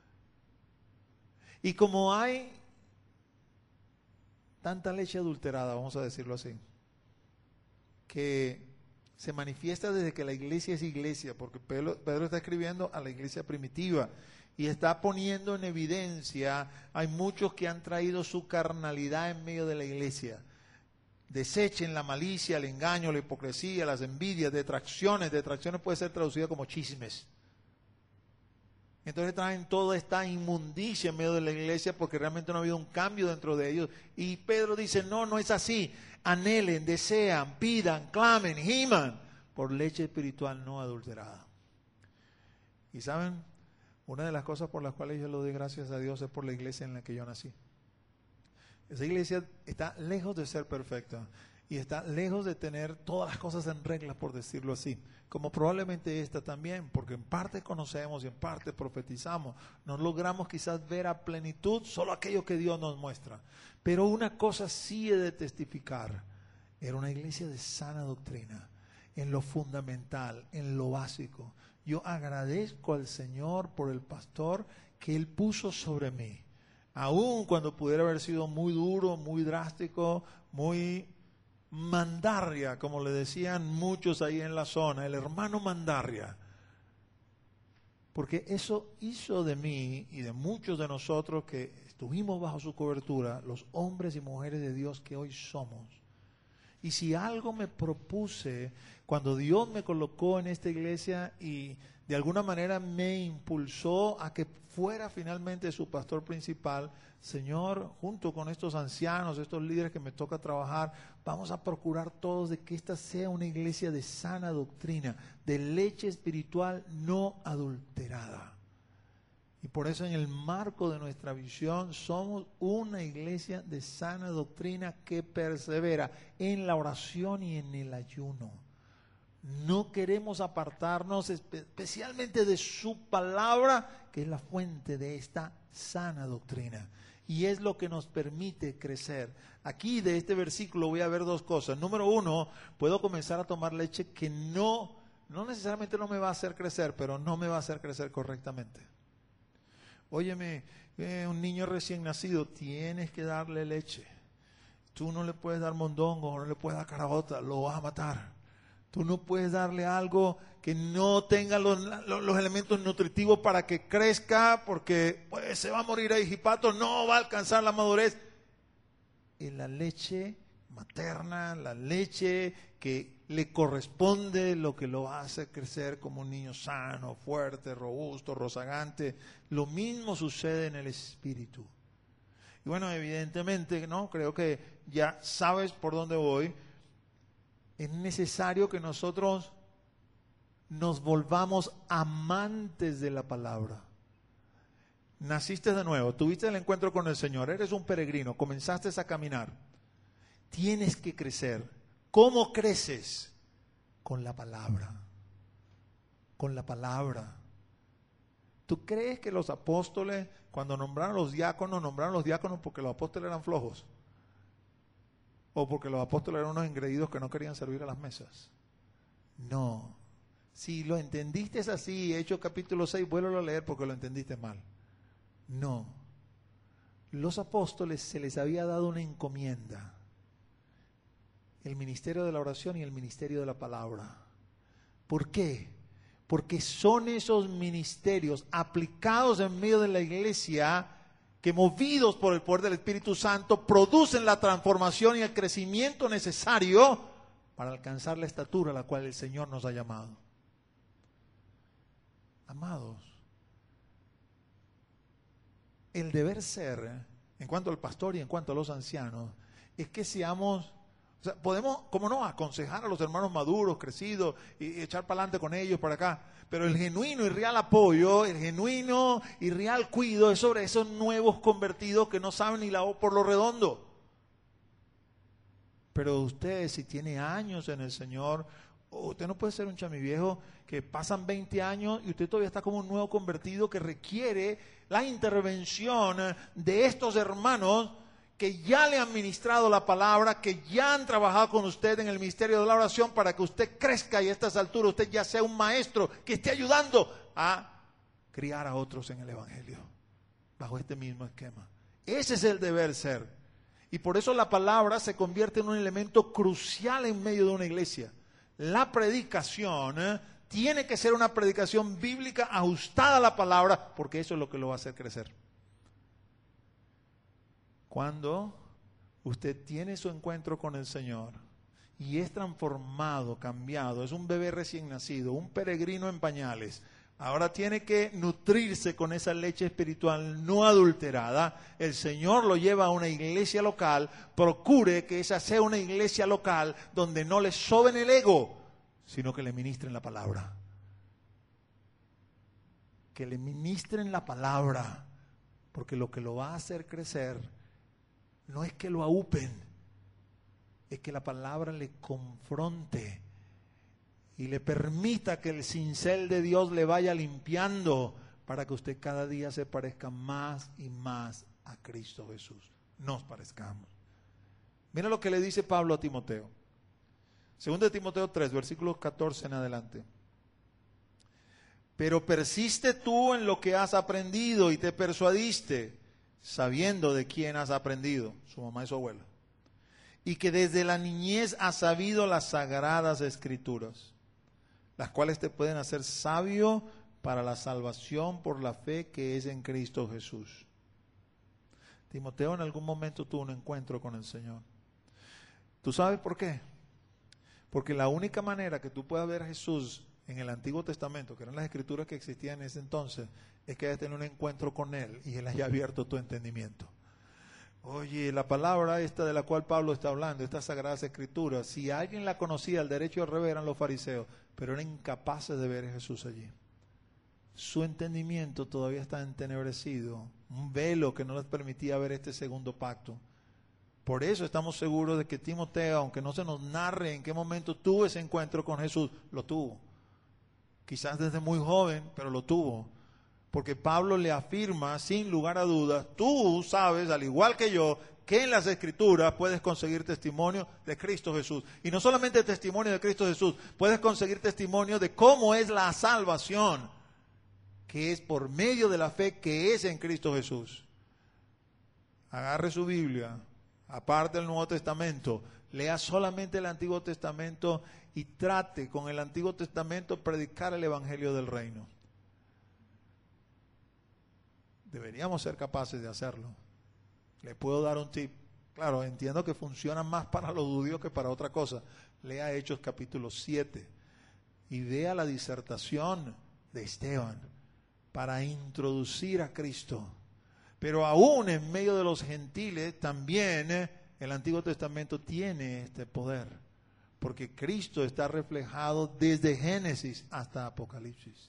Y como hay tanta leche adulterada, vamos a decirlo así, que se manifiesta desde que la iglesia es iglesia, porque Pedro está escribiendo a la iglesia primitiva y está poniendo en evidencia, hay muchos que han traído su carnalidad en medio de la iglesia. Desechen la malicia, el engaño, la hipocresía, las envidias, detracciones. Detracciones puede ser traducida como chismes. Entonces traen toda esta inmundicia en medio de la iglesia porque realmente no ha habido un cambio dentro de ellos. Y Pedro dice, no es así. Anhelen, desean, pidan, clamen, giman por leche espiritual no adulterada. Y saben, una de las cosas por las cuales yo le doy gracias a Dios es por la iglesia en la que yo nací. Esa iglesia está lejos de ser perfecta y está lejos de tener todas las cosas en regla, por decirlo así, como probablemente esta también, porque en parte conocemos y en parte profetizamos. No logramos quizás ver a plenitud solo aquello que Dios nos muestra, pero una cosa sí he de testificar: era una iglesia de sana doctrina, en lo fundamental, en lo básico. Yo agradezco al Señor por el pastor que Él puso sobre mí. Aun cuando pudiera haber sido muy duro, muy drástico, muy mandarria, como le decían muchos ahí en la zona, el hermano mandarria. Porque eso hizo de mí y de muchos de nosotros que estuvimos bajo su cobertura, los hombres y mujeres de Dios que hoy somos. Y si algo me propuse cuando Dios me colocó en esta iglesia y de alguna manera me impulsó a que fuera finalmente su pastor principal, Señor, junto con estos ancianos, estos líderes que me toca trabajar, vamos a procurar todos de que esta sea una iglesia de sana doctrina, de leche espiritual no adulterada. Y por eso en el marco de nuestra visión somos una iglesia de sana doctrina que persevera en la oración y en el ayuno. No queremos apartarnos especialmente de su palabra, que es la fuente de esta sana doctrina. Y es lo que nos permite crecer. Aquí de este versículo voy a ver dos cosas. Número uno, puedo comenzar a tomar leche que no necesariamente no me va a hacer crecer, pero no me va a hacer crecer correctamente. Óyeme, un niño recién nacido, tienes que darle leche. Tú no le puedes dar mondongo, no le puedes dar caraota, lo vas a matar. Tú no puedes darle algo que no tenga los elementos nutritivos para que crezca, porque pues, se va a morir ahí hipato, no va a alcanzar la madurez. En la leche materna, la leche que le corresponde, lo que lo hace crecer como un niño sano, fuerte, robusto, rozagante. Lo mismo sucede en el espíritu. Y bueno, evidentemente, ¿no? Creo que ya sabes por dónde voy. Es necesario que nosotros nos volvamos amantes de la palabra. Naciste de nuevo, tuviste el encuentro con el Señor, eres un peregrino, comenzaste a caminar. Tienes que crecer. ¿Cómo creces? Con la palabra. Con la palabra. ¿Tú crees que los apóstoles, cuando nombraron los diáconos porque los apóstoles eran flojos? ¿O porque los apóstoles eran unos engreídos que no querían servir a las mesas? No. Si lo entendiste es así, Hechos capítulo 6, vuélvelo a leer porque lo entendiste mal. No. Los apóstoles se les había dado una encomienda. El ministerio de la oración y el ministerio de la palabra. ¿Por qué? Porque son esos ministerios aplicados en medio de la iglesia que, movidos por el poder del Espíritu Santo, producen la transformación y el crecimiento necesario para alcanzar la estatura a la cual el Señor nos ha llamado. Amados, el deber ser, en cuanto al pastor y en cuanto a los ancianos, es que seamos... O sea, podemos, cómo no, aconsejar a los hermanos maduros, crecidos, y echar para adelante con ellos, para acá. Pero el genuino y real apoyo, el genuino y real cuido es sobre esos nuevos convertidos que no saben ni la O por lo redondo. Pero usted, si tiene años en el Señor, usted no puede ser un chamiviejo que pasan 20 años y usted todavía está como un nuevo convertido que requiere la intervención de estos hermanos que ya le han ministrado la palabra, que ya han trabajado con usted en el ministerio de la oración para que usted crezca y a estas alturas usted ya sea un maestro que esté ayudando a criar a otros en el Evangelio, bajo este mismo esquema. Ese es el deber ser. Y por eso la palabra se convierte en un elemento crucial en medio de una iglesia. La predicación tiene que ser una predicación bíblica ajustada a la palabra, porque eso es lo que lo va a hacer crecer. Cuando usted tiene su encuentro con el Señor y es transformado, cambiado, es un bebé recién nacido, un peregrino en pañales, ahora tiene que nutrirse con esa leche espiritual no adulterada. El Señor lo lleva a una iglesia local. Procure que esa sea una iglesia local donde no le soben el ego, sino que le ministren la palabra. Que le ministren la palabra, porque lo que lo va a hacer crecer no es que lo aúpen, es que la palabra le confronte y le permita que el cincel de Dios le vaya limpiando para que usted cada día se parezca más y más a Cristo Jesús. Nos parezcamos. Mira lo que le dice Pablo a Timoteo. 2 Timoteo 3, versículos 14 en adelante. Pero persiste tú en lo que has aprendido y te persuadiste, sabiendo de quién has aprendido, su mamá y su abuela, y que desde la niñez has sabido las sagradas escrituras, las cuales te pueden hacer sabio para la salvación por la fe que es en Cristo Jesús. Timoteo en algún momento tuvo un encuentro con el Señor. ¿Tú sabes por qué? Porque la única manera que tú puedas ver a Jesús en el Antiguo Testamento, que eran las escrituras que existían en ese entonces, es que hayas tenido un encuentro con Él y Él haya abierto tu entendimiento. Oye, la palabra esta de la cual Pablo está hablando, estas sagradas escrituras, si alguien la conocía, el derecho al revés eran los fariseos, pero eran incapaces de ver a Jesús allí. Su entendimiento todavía está entenebrecido, un velo que no les permitía ver este segundo pacto. Por eso estamos seguros de que Timoteo, aunque no se nos narre en qué momento tuvo ese encuentro con Jesús, lo tuvo. Quizás desde muy joven, pero lo tuvo. Porque Pablo le afirma, sin lugar a dudas, tú sabes, al igual que yo, que en las Escrituras puedes conseguir testimonio de Cristo Jesús. Y no solamente testimonio de Cristo Jesús, puedes conseguir testimonio de cómo es la salvación, que es por medio de la fe que es en Cristo Jesús. Agarre su Biblia, aparte del Nuevo Testamento, lea solamente el Antiguo Testamento y trate con el Antiguo Testamento predicar el Evangelio del Reino. Deberíamos ser capaces de hacerlo. Le puedo dar un tip. Claro, entiendo que funciona más para los judíos que para otra cosa. Lea Hechos capítulo 7 y vea la disertación de Esteban para introducir a Cristo. Pero aún en medio de los gentiles también el Antiguo Testamento tiene este poder, porque Cristo está reflejado desde Génesis hasta Apocalipsis.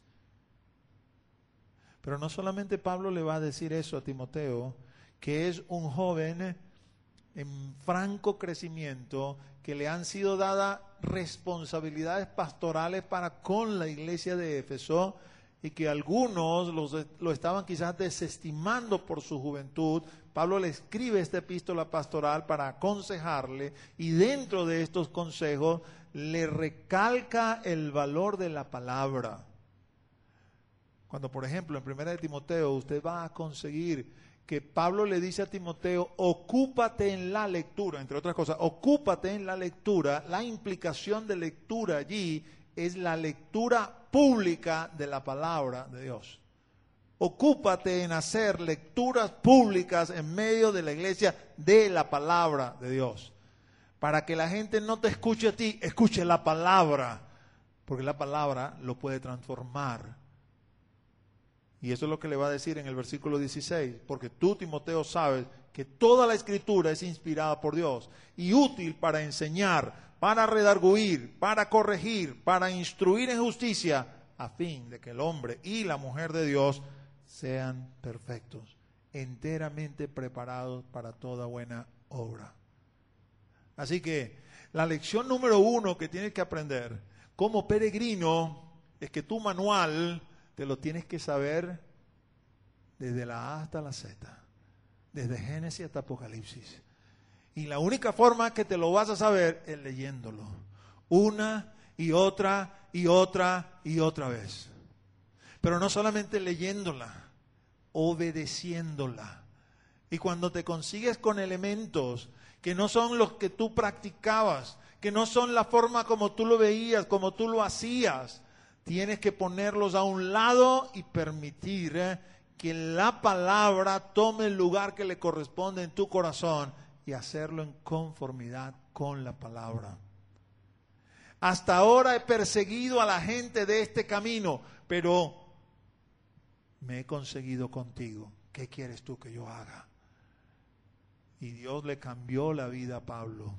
Pero no solamente Pablo le va a decir eso a Timoteo, que es un joven en franco crecimiento, que le han sido dadas responsabilidades pastorales para con la iglesia de Éfeso, y que algunos lo estaban quizás desestimando por su juventud. Pablo le escribe esta epístola pastoral para aconsejarle, y dentro de estos consejos le recalca el valor de la palabra. Cuando, por ejemplo, en 1 de Timoteo, usted va a conseguir que Pablo le dice a Timoteo, ocúpate en la lectura, entre otras cosas, ocúpate en la lectura. La implicación de lectura allí es la lectura pública de la palabra de Dios. Ocúpate en hacer lecturas públicas en medio de la iglesia de la palabra de Dios. Para que la gente no te escuche a ti, escuche la palabra, porque la palabra lo puede transformar. Y eso es lo que le va a decir en el versículo 16, porque tú, Timoteo, sabes que toda la Escritura es inspirada por Dios y útil para enseñar, para redarguir, para corregir, para instruir en justicia, a fin de que el hombre y la mujer de Dios sean perfectos, enteramente preparados para toda buena obra. Así que la lección número 1 que tienes que aprender como peregrino es que tu manual te lo tienes que saber desde la A hasta la Z, desde Génesis hasta Apocalipsis. Y la única forma que te lo vas a saber es leyéndolo, una y otra y otra y otra vez. Pero no solamente leyéndola, obedeciéndola. Y cuando te consigues con elementos que no son los que tú practicabas, que no son la forma como tú lo veías, como tú lo hacías, tienes que ponerlos a un lado y permitir que la palabra tome el lugar que le corresponde en tu corazón y hacerlo en conformidad con la palabra. Hasta ahora he perseguido a la gente de este camino, pero me he conseguido contigo. ¿Qué quieres tú que yo haga? Y Dios le cambió la vida a Pablo.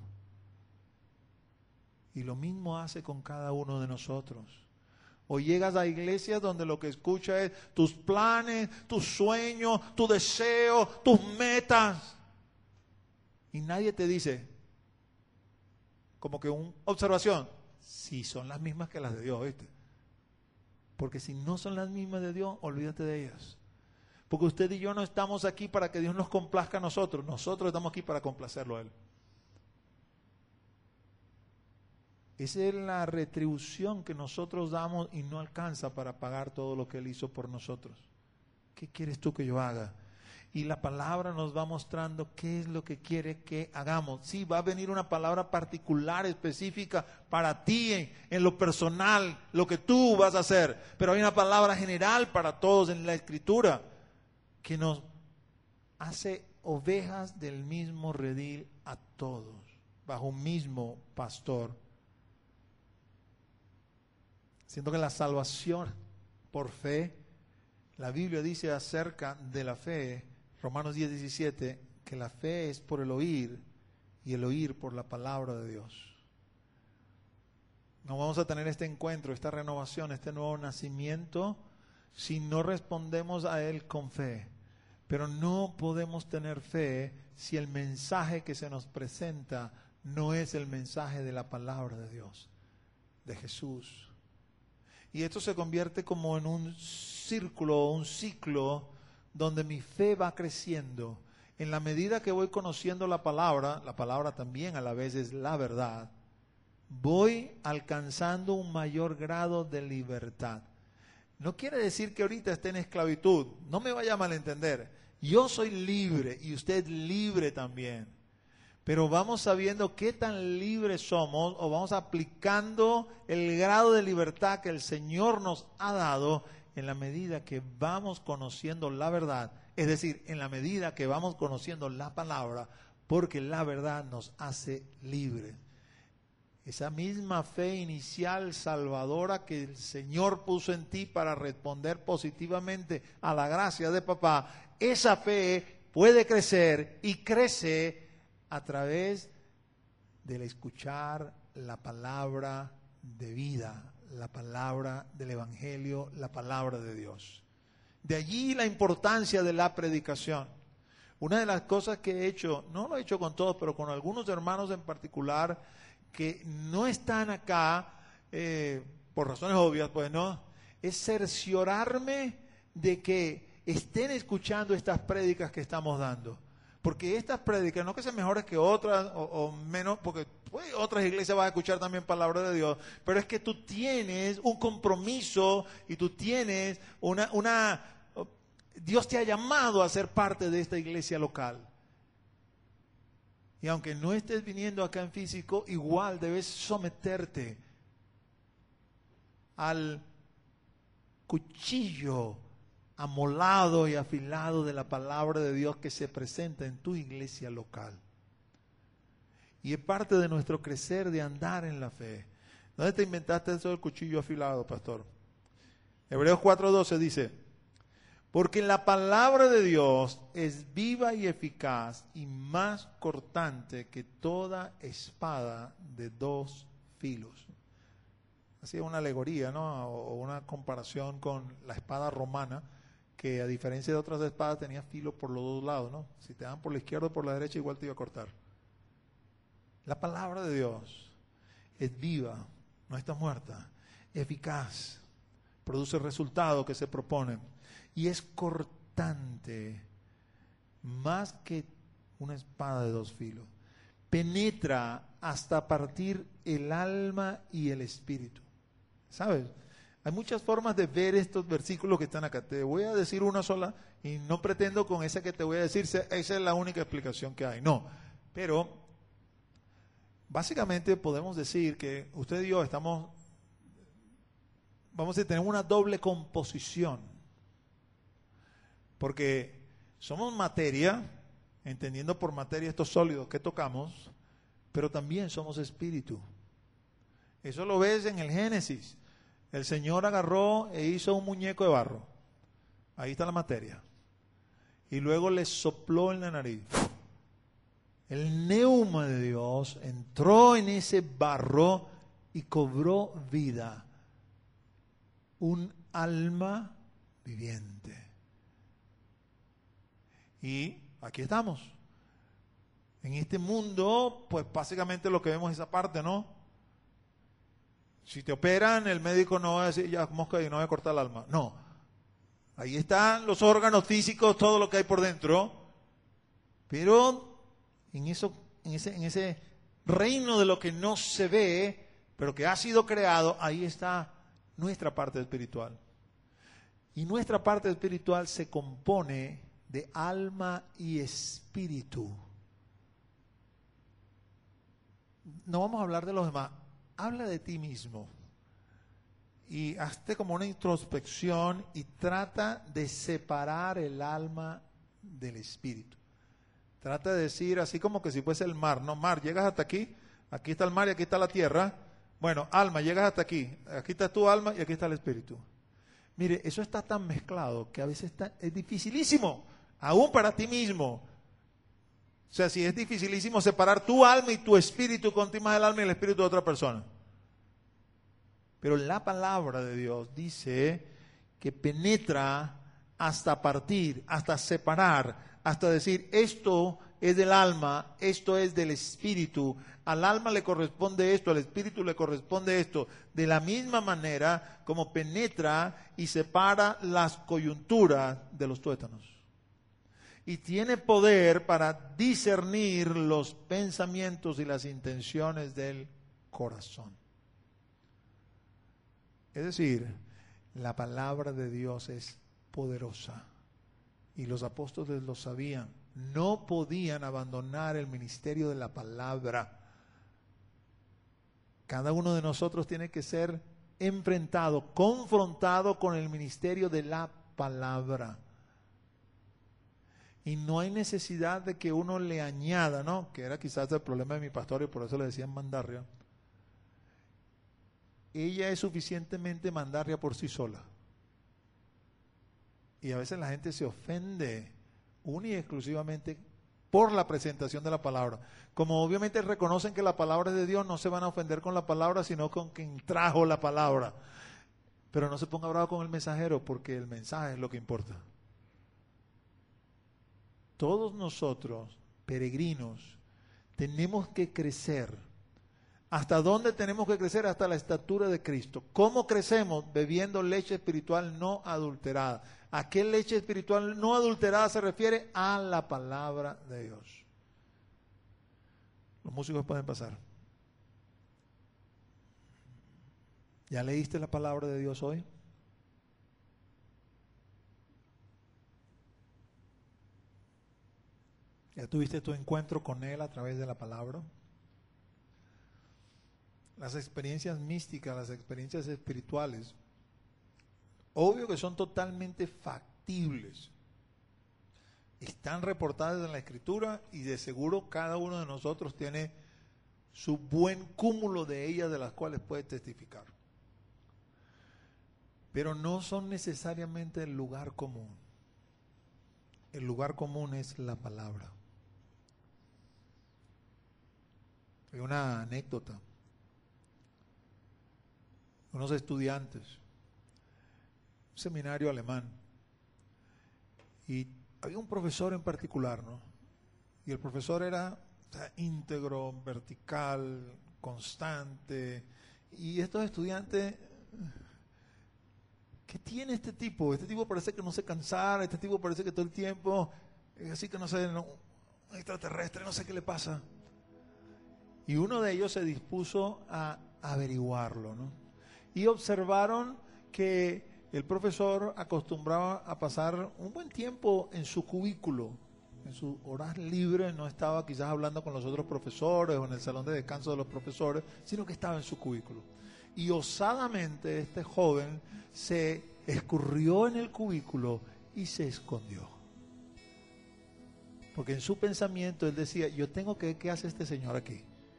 Y lo mismo hace con cada uno de nosotros. O llegas a iglesias donde lo que escuchas es tus planes, tus sueños, tu deseo, tus metas. Y nadie te dice, como que una observación, si son las mismas que las de Dios, ¿viste? Porque si no son las mismas de Dios, olvídate de ellas. Porque usted y yo no estamos aquí para que Dios nos complazca a nosotros. Nosotros estamos aquí para complacerlo a Él. Esa es la retribución que nosotros damos y no alcanza para pagar todo lo que Él hizo por nosotros. ¿Qué quieres tú que yo haga? Y la palabra nos va mostrando qué es lo que quiere que hagamos. Sí, va a venir una palabra particular, específica para ti, en lo personal, lo que tú vas a hacer. Pero hay una palabra general para todos en la Escritura que nos hace ovejas del mismo redil a todos, bajo un mismo pastor. Siento que la salvación por fe, la Biblia dice acerca de la fe, Romanos 10:17, que la fe es por el oír y el oír por la palabra de Dios. No vamos a tener este encuentro, esta renovación, este nuevo nacimiento si no respondemos a Él con fe. Pero no podemos tener fe si el mensaje que se nos presenta no es el mensaje de la palabra de Dios, de Jesús. Y esto se convierte como en un círculo, un ciclo, donde mi fe va creciendo. En la medida que voy conociendo la palabra también a la vez es la verdad, voy alcanzando un mayor grado de libertad. No quiere decir que ahorita esté en esclavitud, no me vaya a malentender. Yo soy libre y usted libre también. Pero vamos sabiendo qué tan libres somos, o vamos aplicando el grado de libertad que el Señor nos ha dado en la medida que vamos conociendo la verdad. Es decir, en la medida que vamos conociendo la palabra, porque la verdad nos hace libres. Esa misma fe inicial salvadora que el Señor puso en ti para responder positivamente a la gracia de papá, esa fe puede crecer y crece a través del escuchar la palabra de vida, la palabra del Evangelio, la palabra de Dios. De allí la importancia de la predicación. Una de las cosas que he hecho, no lo he hecho con todos, pero con algunos hermanos en particular, que no están acá, por razones obvias, pues no, es cerciorarme de que estén escuchando estas prédicas que estamos dando. Porque estas prédicas, no que sean mejores que otras o menos, porque pues, otras iglesias van a escuchar también palabra de Dios, pero es que tú tienes un compromiso y tú tienes Dios te ha llamado a ser parte de esta iglesia local. Y aunque no estés viniendo acá en físico, igual debes someterte al cuchillo amolado y afilado de la palabra de Dios que se presenta en tu iglesia local. Y es parte de nuestro crecer, de andar en la fe. ¿Dónde te inventaste eso del cuchillo afilado, pastor? Hebreos 4:12 dice: porque la palabra de Dios es viva y eficaz y más cortante que toda espada de dos filos. Así es una alegoría, ¿no? O una comparación con la espada romana, que a diferencia de otras espadas tenía filo por los dos lados, ¿no? Si te dan por la izquierda o por la derecha, igual te iba a cortar. La palabra de Dios es viva, no está muerta, eficaz, produce resultados que se proponen. Y es cortante, más que una espada de dos filos. Penetra hasta partir el alma y el espíritu. ¿Sabes? Hay muchas formas de ver estos versículos que están acá. Te voy a decir una sola y no pretendo con esa que te voy a decir, esa es la única explicación que hay. No, pero básicamente podemos decir que usted y yo vamos a tener una doble composición. Porque somos materia, entendiendo por materia estos sólidos que tocamos, pero también somos espíritu. Eso lo ves en el Génesis. El Señor agarró e hizo un muñeco de barro. Ahí está la materia. Y luego le sopló en la nariz. El neuma de Dios entró en ese barro y cobró vida. Un alma viviente. Y aquí estamos. En este mundo, pues básicamente lo que vemos es esa parte, ¿no? Si te operan, el médico no va a decir, ya, mosca, y no voy a cortar el alma. No. Ahí están los órganos físicos, todo lo que hay por dentro. Pero en ese reino de lo que no se ve, pero que ha sido creado, ahí está nuestra parte espiritual. Y nuestra parte espiritual se compone de alma y espíritu. No vamos a hablar de los demás. Habla de ti mismo. Y hazte como una introspección y trata de separar el alma del espíritu. Trata de decir así como que si fuese el mar. No, mar, llegas hasta aquí, aquí está el mar y aquí está la tierra. Bueno, alma, llegas hasta aquí. Aquí está tu alma y aquí está el espíritu. Mire, eso está tan mezclado que a veces es dificilísimo, aún para ti mismo. O sea, si es dificilísimo separar tu alma y tu espíritu, contigo más el alma y el espíritu de otra persona. Pero la palabra de Dios dice que penetra hasta partir, hasta separar, hasta decir, esto es del alma, esto es del espíritu. Al alma le corresponde esto, al espíritu le corresponde esto. De la misma manera como penetra y separa las coyunturas de los tuétanos. Y tiene poder para discernir los pensamientos y las intenciones del corazón. Es decir, la palabra de Dios es poderosa. Y los apóstoles lo sabían. No podían abandonar el ministerio de la palabra. Cada uno de nosotros tiene que ser enfrentado, confrontado con el ministerio de la palabra. Y no hay necesidad de que uno le añada, ¿no? Que era quizás el problema de mi pastor y por eso le decían mandarria. Ella es suficientemente mandarria por sí sola. Y a veces la gente se ofende única y exclusivamente por la presentación de la palabra. Como obviamente reconocen que la palabra es de Dios, no se van a ofender con la palabra, sino con quien trajo la palabra. Pero no se ponga bravo con el mensajero, porque el mensaje es lo que importa. Todos nosotros, peregrinos, tenemos que crecer. ¿Hasta dónde tenemos que crecer? Hasta la estatura de Cristo. ¿Cómo crecemos? Bebiendo leche espiritual no adulterada. ¿A qué leche espiritual no adulterada se refiere? A la palabra de Dios. Los músicos pueden pasar. ¿Ya leíste la palabra de Dios hoy? ¿Ya tuviste tu encuentro con Él a través de la palabra? Las experiencias místicas, las experiencias espirituales, obvio que son totalmente factibles. Están reportadas en la Escritura y de seguro cada uno de nosotros tiene su buen cúmulo de ellas de las cuales puede testificar. Pero no son necesariamente el lugar común. El lugar común es la palabra. Hay una anécdota. Unos estudiantes, un seminario alemán, y había un profesor en particular, ¿no? Y el profesor era íntegro, vertical, constante, y estos estudiantes, ¿qué tiene este tipo? Este tipo parece que no se cansara, este tipo parece que todo el tiempo, es así que no sé, un extraterrestre, no sé qué le pasa. Y uno de ellos se dispuso a averiguarlo, ¿no? Y observaron que el profesor acostumbraba a pasar un buen tiempo en su cubículo, en sus horas libres, no estaba quizás hablando con los otros profesores o en el salón de descanso de los profesores, sino que estaba en su cubículo. Y osadamente este joven se escurrió en el cubículo y se escondió. Porque en su pensamiento él decía, yo tengo que ver qué hace este señor aquí.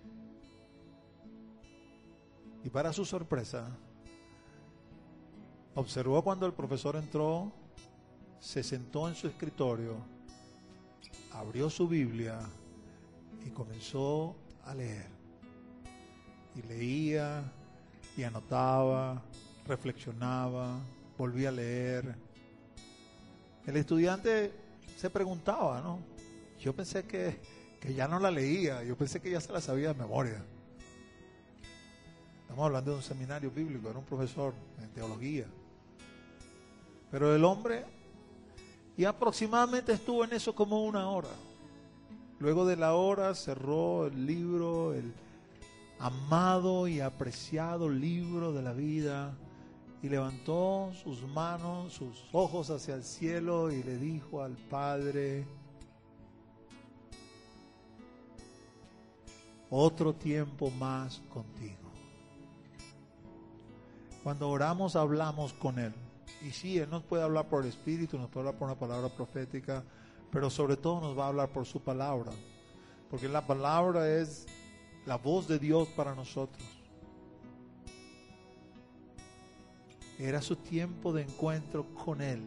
Y para su sorpresa, observó cuando el profesor entró, se sentó en su escritorio, abrió su Biblia y comenzó a leer. Y leía y anotaba, reflexionaba, volvía a leer. El estudiante se preguntaba, ¿no? Yo pensé que ya no la leía, yo pensé que ya se la sabía de memoria. Estamos hablando de un seminario bíblico, era un profesor en teología. Pero el hombre, y aproximadamente estuvo en eso como una hora. Luego de la hora cerró el libro, el amado y apreciado libro de la vida, y levantó sus manos, sus ojos hacia el cielo y le dijo al Padre, otro tiempo más contigo. Cuando oramos hablamos con Él. Y sí, Él nos puede hablar por el Espíritu, nos puede hablar por una palabra profética, pero sobre todo nos va a hablar por su palabra. Porque la palabra es la voz de Dios para nosotros. Era su tiempo de encuentro con Él.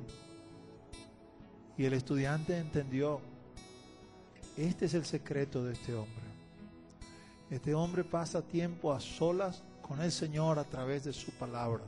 Y el estudiante entendió, este es el secreto de este hombre. Este hombre pasa tiempo a solas con el Señor a través de su palabra.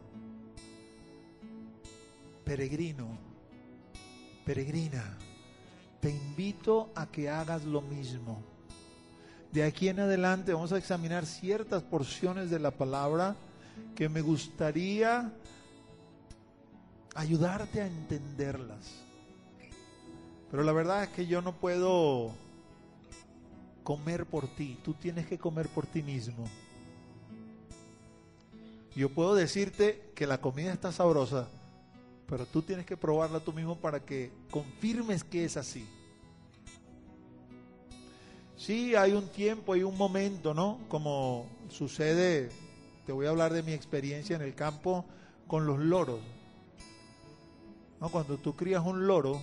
Peregrino, peregrina, te invito a que hagas lo mismo. De aquí en adelante vamos a examinar ciertas porciones de la palabra que me gustaría ayudarte a entenderlas. Pero la verdad es que yo no puedo comer por ti, tú tienes que comer por ti mismo. Yo puedo decirte que la comida está sabrosa, pero tú tienes que probarla tú mismo para que confirmes que es así. Sí, hay un tiempo, hay un momento, ¿no? Como sucede, te voy a hablar de mi experiencia en el campo con los loros, ¿no? Cuando tú crías un loro,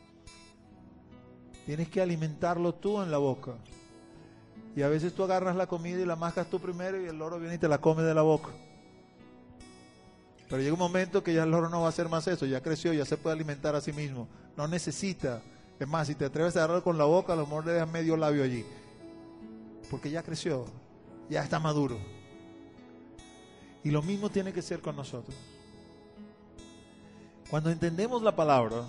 tienes que alimentarlo tú en la boca. Y a veces tú agarras la comida y la mascas tú primero y el loro viene y te la come de la boca. Pero llega un momento que ya el loro no va a hacer más eso, ya creció, ya se puede alimentar a sí mismo. No necesita. Es más, si te atreves a agarrarlo con la boca, a lo mejor le dejas medio labio allí. Porque ya creció, ya está maduro. Y lo mismo tiene que ser con nosotros. Cuando entendemos la palabra,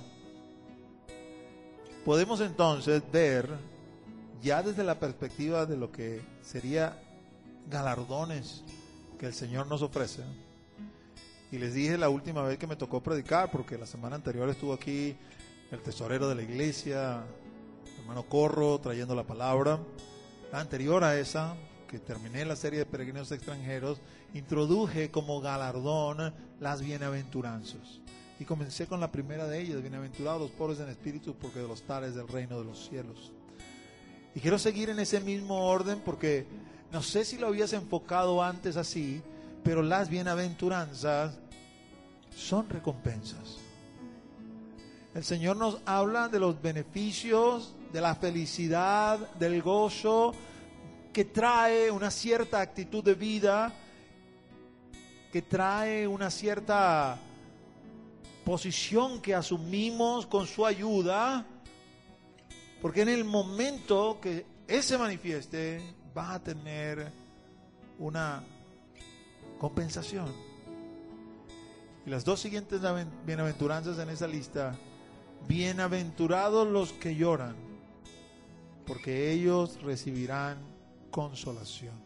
podemos entonces ver, ya desde la perspectiva de lo que sería galardones que el Señor nos ofrece. Y les dije la última vez que me tocó predicar, porque la semana anterior estuvo aquí el tesorero de la iglesia, el hermano Corro, trayendo la palabra. La anterior a esa, que terminé la serie de peregrinos extranjeros, introduje como galardón las bienaventuranzas. Y comencé con la primera de ellas: bienaventurados los pobres en espíritu, porque de los tales del reino de los cielos. Y quiero seguir en ese mismo orden, porque no sé si lo habías enfocado antes así, pero las bienaventuranzas son recompensas. El Señor nos habla de los beneficios, de la felicidad, del gozo que trae una cierta actitud de vida, que trae una cierta posición que asumimos con su ayuda, porque en el momento que Él se manifieste va a tener una compensación. Y las dos siguientes bienaventuranzas en esa lista: bienaventurados los que lloran, porque ellos recibirán consolación.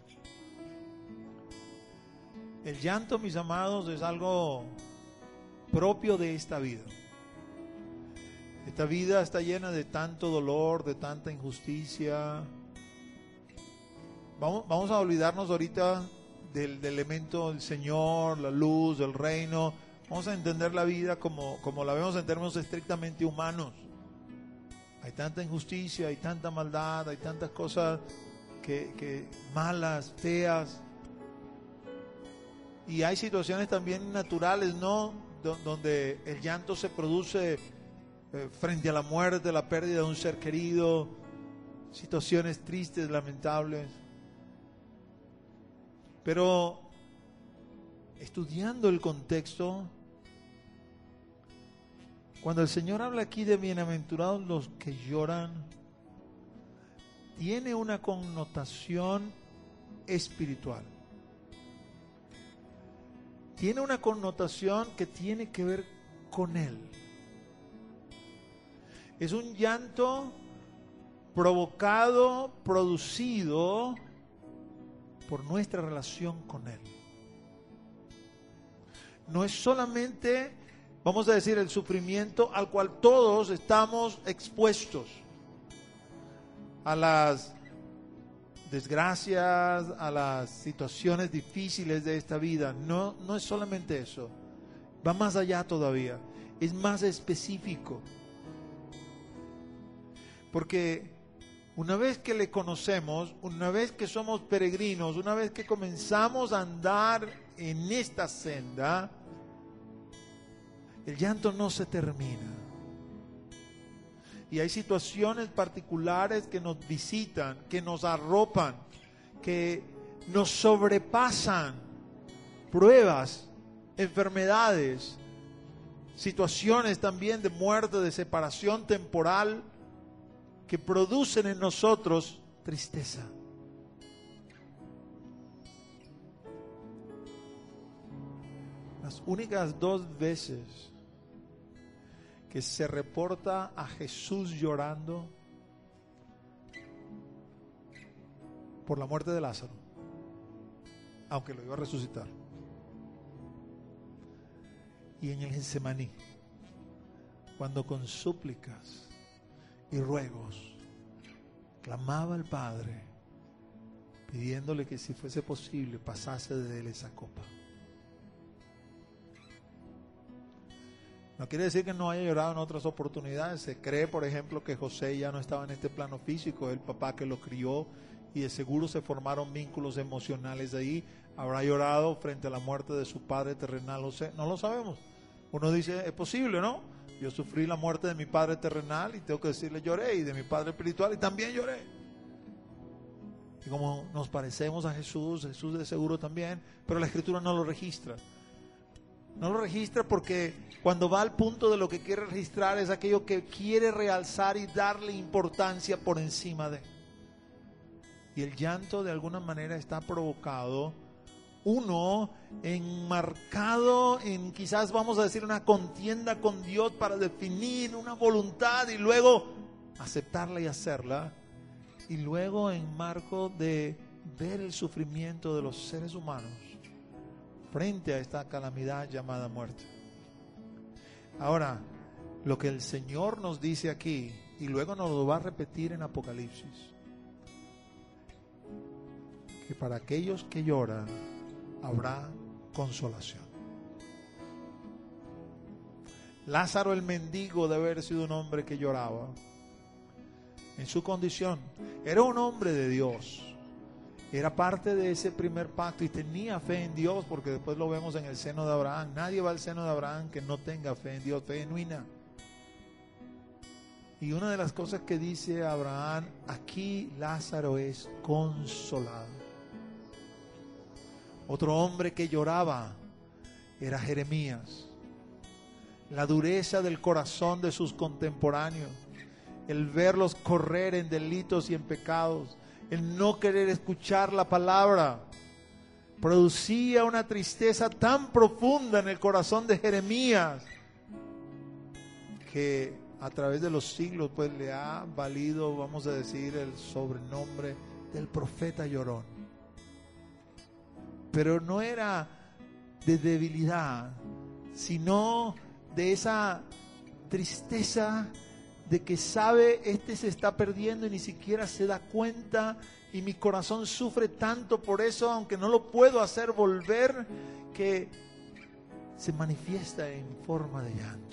El llanto, mis amados, es algo propio de esta vida. Esta vida está llena de tanto dolor, de tanta injusticia. Vamos a olvidarnos ahorita del elemento del Señor, la luz, del reino. Vamos a entender la vida como la vemos en términos estrictamente humanos. Hay tanta injusticia, hay tanta maldad, hay tantas cosas que malas, feas. Y hay situaciones también naturales, ¿no? Donde el llanto se produce frente a la muerte, la pérdida de un ser querido, situaciones tristes, lamentables. Pero estudiando el contexto, cuando el Señor habla aquí de bienaventurados los que lloran, tiene una connotación espiritual. Tiene una connotación que tiene que ver con Él. Es un llanto provocado, producido por nuestra relación con Él. No es solamente, vamos a decir, el sufrimiento al cual todos estamos expuestos, a las desgracias, a las situaciones difíciles de esta vida. No es solamente eso, va más allá todavía, es más específico. Porque una vez que le conocemos, una vez que somos peregrinos, una vez que comenzamos a andar en esta senda, el llanto no se termina. Y hay situaciones particulares que nos visitan, que nos arropan, que nos sobrepasan, pruebas enfermedades, situaciones también de muerte, de separación temporal, que producen en nosotros tristeza. Las únicas 2 veces que se reporta a Jesús llorando por la muerte de Lázaro, aunque lo iba a resucitar, y en el Getsemaní, cuando con súplicas y ruegos clamaba al Padre, pidiéndole que si fuese posible pasase de él esa copa. No quiere decir que no haya llorado en otras oportunidades. Se cree, por ejemplo, que José ya no estaba en este plano físico, el papá que lo crió, y de seguro se formaron vínculos emocionales de ahí. Habrá llorado frente a la muerte de su padre terrenal, no lo sabemos. Uno dice, es posible, ¿no? Yo sufrí la muerte de mi padre terrenal y tengo que decirle lloré, y de mi padre espiritual y también lloré. Y como nos parecemos a Jesús, Jesús de seguro también, pero la Escritura no lo registra. No lo registra porque cuando va al punto de lo que quiere registrar es aquello que quiere realzar y darle importancia por encima de. Y el llanto de alguna manera está provocado, uno, enmarcado en quizás vamos a decir una contienda con Dios para definir una voluntad y luego aceptarla y hacerla, y luego en marco de ver el sufrimiento de los seres humanos frente a esta calamidad llamada muerte. Ahora, lo que el Señor nos dice aquí, y luego nos lo va a repetir en Apocalipsis, que para aquellos que lloran habrá consolación. Lázaro el mendigo debe haber sido un hombre que lloraba en su condición. Era un hombre de Dios. Era parte de ese primer pacto y tenía fe en Dios, porque después lo vemos en el seno de Abraham. Nadie va al seno de Abraham que no tenga fe en Dios, fe genuina. Y una de las cosas que dice Abraham, aquí Lázaro es consolado. Otro hombre que lloraba era Jeremías. La dureza del corazón de sus contemporáneos, el verlos correr en delitos y en pecados, el no querer escuchar la palabra, producía una tristeza tan profunda en el corazón de Jeremías que a través de los siglos pues le ha valido, vamos a decir, el sobrenombre del profeta llorón. Pero no era de debilidad, sino de esa tristeza de que sabe, este se está perdiendo y ni siquiera se da cuenta, y mi corazón sufre tanto por eso, aunque no lo puedo hacer volver, que se manifiesta en forma de llanto.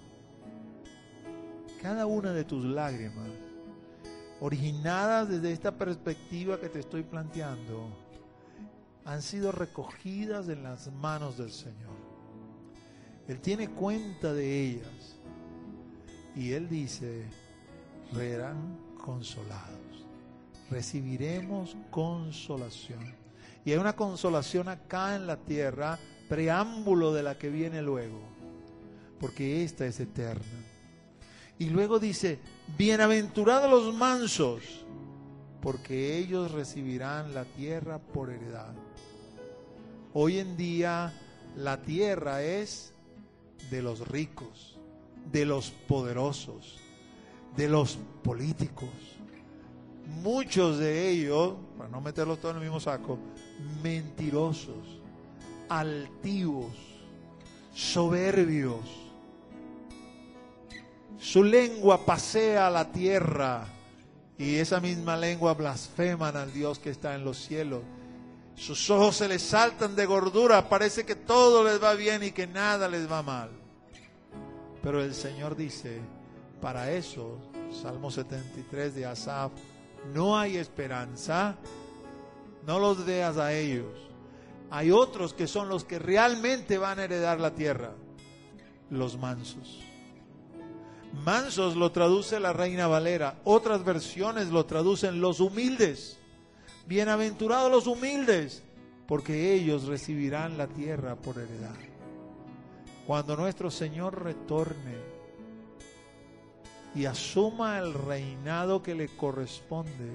Cada una de tus lágrimas, originadas desde esta perspectiva que te estoy planteando, han sido recogidas en las manos del Señor. Él tiene cuenta de ellas. Y Él dice, serán consolados, recibiremos consolación. Y hay una consolación acá en la tierra, preámbulo de la que viene luego, porque esta es eterna. Y luego dice, bienaventurados los mansos, porque ellos recibirán la tierra por heredad. Hoy en día la tierra es de los ricos, de los poderosos, de los políticos. Muchos de ellos, para no meterlos todos en el mismo saco, mentirosos, altivos, soberbios. Su lengua pasea la tierra y esa misma lengua blasfeman al Dios que está en los cielos. Sus ojos se les saltan de gordura, parece que todo les va bien y que nada les va mal. Pero el Señor dice, para eso, Salmo 73 de Asaf, no hay esperanza, no los veas a ellos. Hay otros que son los que realmente van a heredar la tierra, los mansos. Mansos lo traduce la Reina Valera, otras versiones lo traducen los humildes. Bienaventurados los humildes, porque ellos recibirán la tierra por heredad. cuando nuestro Señor retorne y asuma el reinado que le corresponde,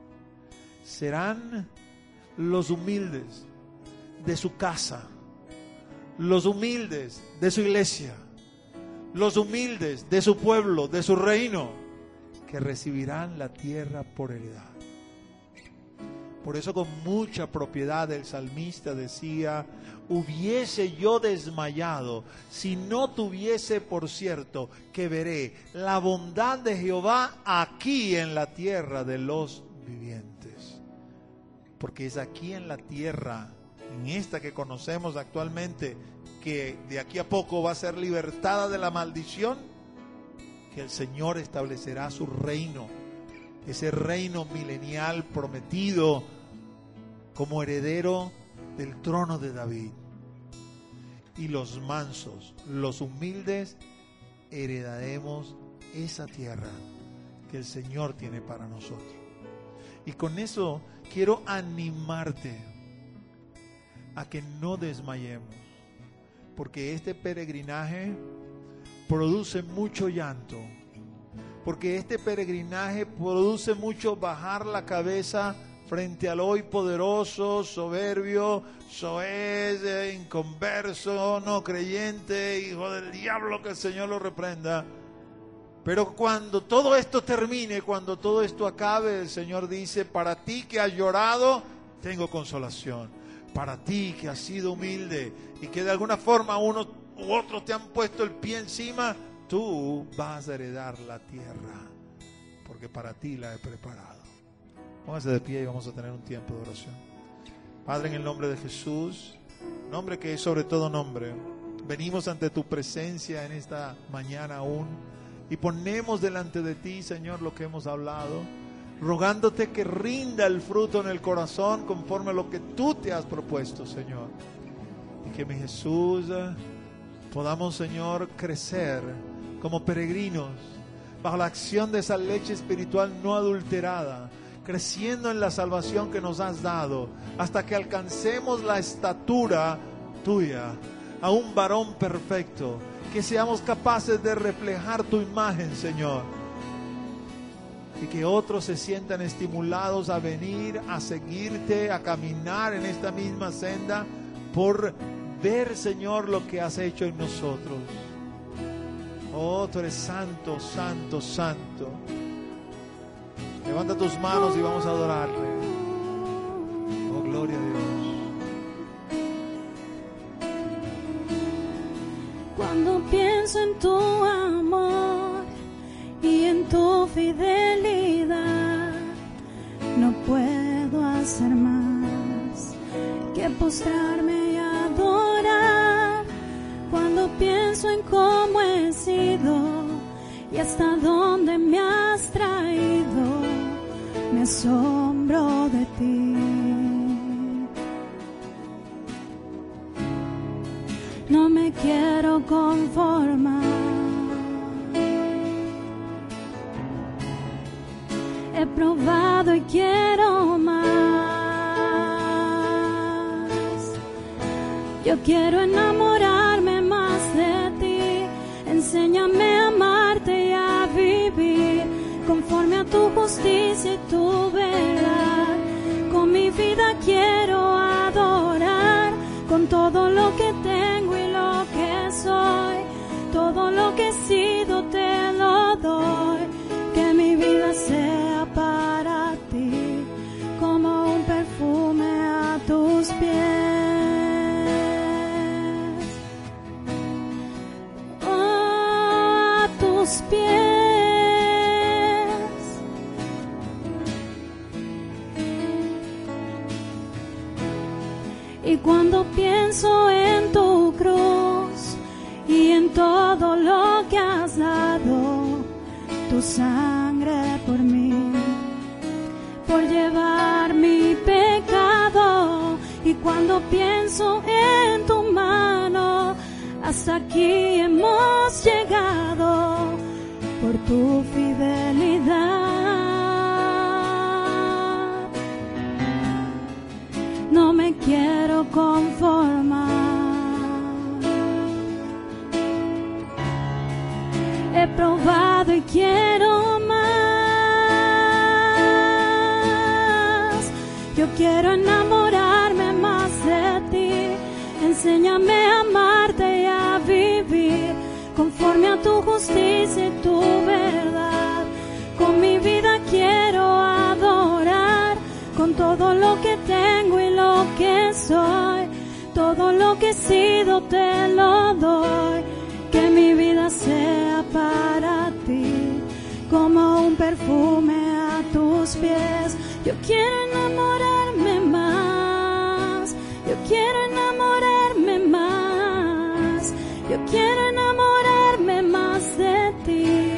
serán los humildes de su casa, los humildes de su iglesia, los humildes de su pueblo, de su reino, que recibirán la tierra por heredad. Por eso con mucha propiedad el salmista decía: hubiese yo desmayado si no tuviese por cierto que veré la bondad de Jehová aquí en la tierra de los vivientes. Porque es aquí en la tierra, en esta que conocemos actualmente, que de aquí a poco va a ser libertada de la maldición, que el Señor establecerá su reino, ese reino milenial prometido como heredero del trono de David. Y los mansos, los humildes, heredaremos esa tierra que el Señor tiene para nosotros. Y con eso quiero animarte a que no desmayemos, porque este peregrinaje produce mucho llanto, porque este peregrinaje produce mucho bajar la cabeza frente al hoy poderoso, soberbio, soez, inconverso, no creyente, hijo del diablo, que el Señor lo reprenda. Pero cuando todo esto termine, cuando todo esto acabe, el Señor dice: para ti que has llorado, tengo consolación. Para ti que has sido humilde y que de alguna forma unos u otros te han puesto el pie encima, tú vas a heredar la tierra, porque para ti la he preparado. Póngase de pie y vamos a tener un tiempo de oración. Padre, en el nombre de Jesús, nombre que es sobre todo nombre, venimos ante tu presencia en esta mañana aún y ponemos delante de ti, Señor, lo que hemos hablado, rogándote que rinda el fruto en el corazón conforme a lo que tú te has propuesto, Señor. Y que, mi Jesús, podamos, Señor, crecer como peregrinos bajo la acción de esa leche espiritual no adulterada, creciendo en la salvación que nos has dado, hasta que alcancemos la estatura tuya, a un varón perfecto, que seamos capaces de reflejar tu imagen, Señor, y que otros se sientan estimulados a venir, a seguirte, a caminar en esta misma senda, por ver, Señor, lo que has hecho en nosotros. Oh, tú eres santo, santo, santo. Levanta tus manos y vamos a adorarle. Oh, gloria a Dios. Cuando pienso en tu amor y en tu fidelidad, no puedo hacer más que postrarme y adorar. Cuando pienso en cómo he sido y hasta dónde me has traído, me asombro de ti. No me quiero conformar. He probado y quiero más. Yo quiero enamorarme más de ti. Enséñame a amarte y a vivir conforme a tu justicia y tu verdad. Con mi vida quiero adorar, con todo lo que tengo y lo que soy, todo lo que he sido te lo doy. Que mi vida sea para ti como un perfume a tus pies. Oh, a tus pies. Y cuando pienso en tu cruz y en todo lo que has dado, tu sangre por mí, por llevar mi pecado. Y cuando pienso en tu mano, hasta aquí hemos llegado por tu fidelidad. No me quiero conformar. he probado y quiero más. Yo quiero enamorarme más de ti. Enséñame a amarte y a vivir conforme a tu justicia y tu verdad. Con mi vida quiero adorar, con todo lo que tengo y lo que soy. Todo lo que he sido te lo doy. Que mi vida sea para ti, como un perfume a tus pies. Yo quiero enamorarme más. Yo quiero enamorarme más. Yo quiero enamorarme más de ti.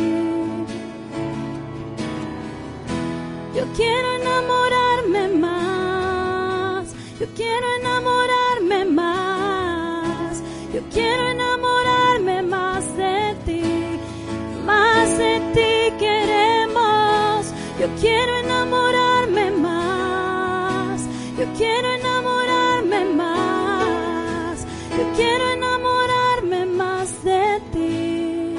Yo quiero enamorarme más. Yo quiero enamorarme más. Yo quiero enamorarme más de ti. Más de ti queremos. Yo quiero enamorarme más. Yo quiero enamorarme más. Yo quiero enamorarme más de ti.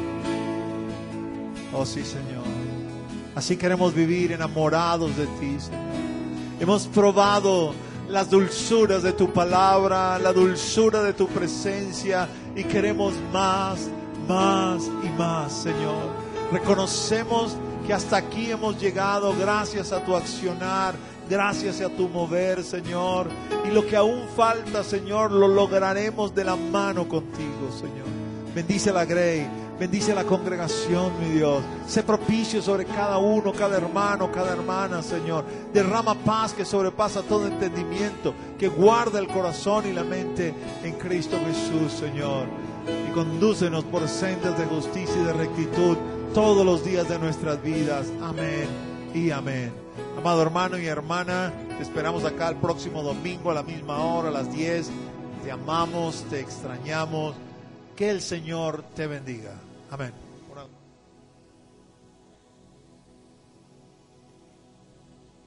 Oh sí, Señor. Así queremos vivir enamorados de ti, Señor. Hemos probado las dulzuras de tu palabra, la dulzura de tu presencia, y queremos más, más y más, Señor. Reconocemos que hasta aquí hemos llegado gracias a tu accionar, gracias a tu mover, Señor. Y lo que aún falta, Señor, lo lograremos de la mano contigo, Señor. Bendice la Grey, bendice la congregación, mi Dios. Sé propicio sobre cada uno, cada hermano, cada hermana, Señor. Derrama paz que sobrepasa todo entendimiento, que guarda el corazón y la mente en Cristo Jesús, Señor. Y condúcenos por sendas de justicia y de rectitud todos los días de nuestras vidas. Amén y amén. Amado hermano y hermana, te esperamos acá el próximo domingo a la misma hora, a las 10. Te amamos, te extrañamos. Que el Señor te bendiga. Amén.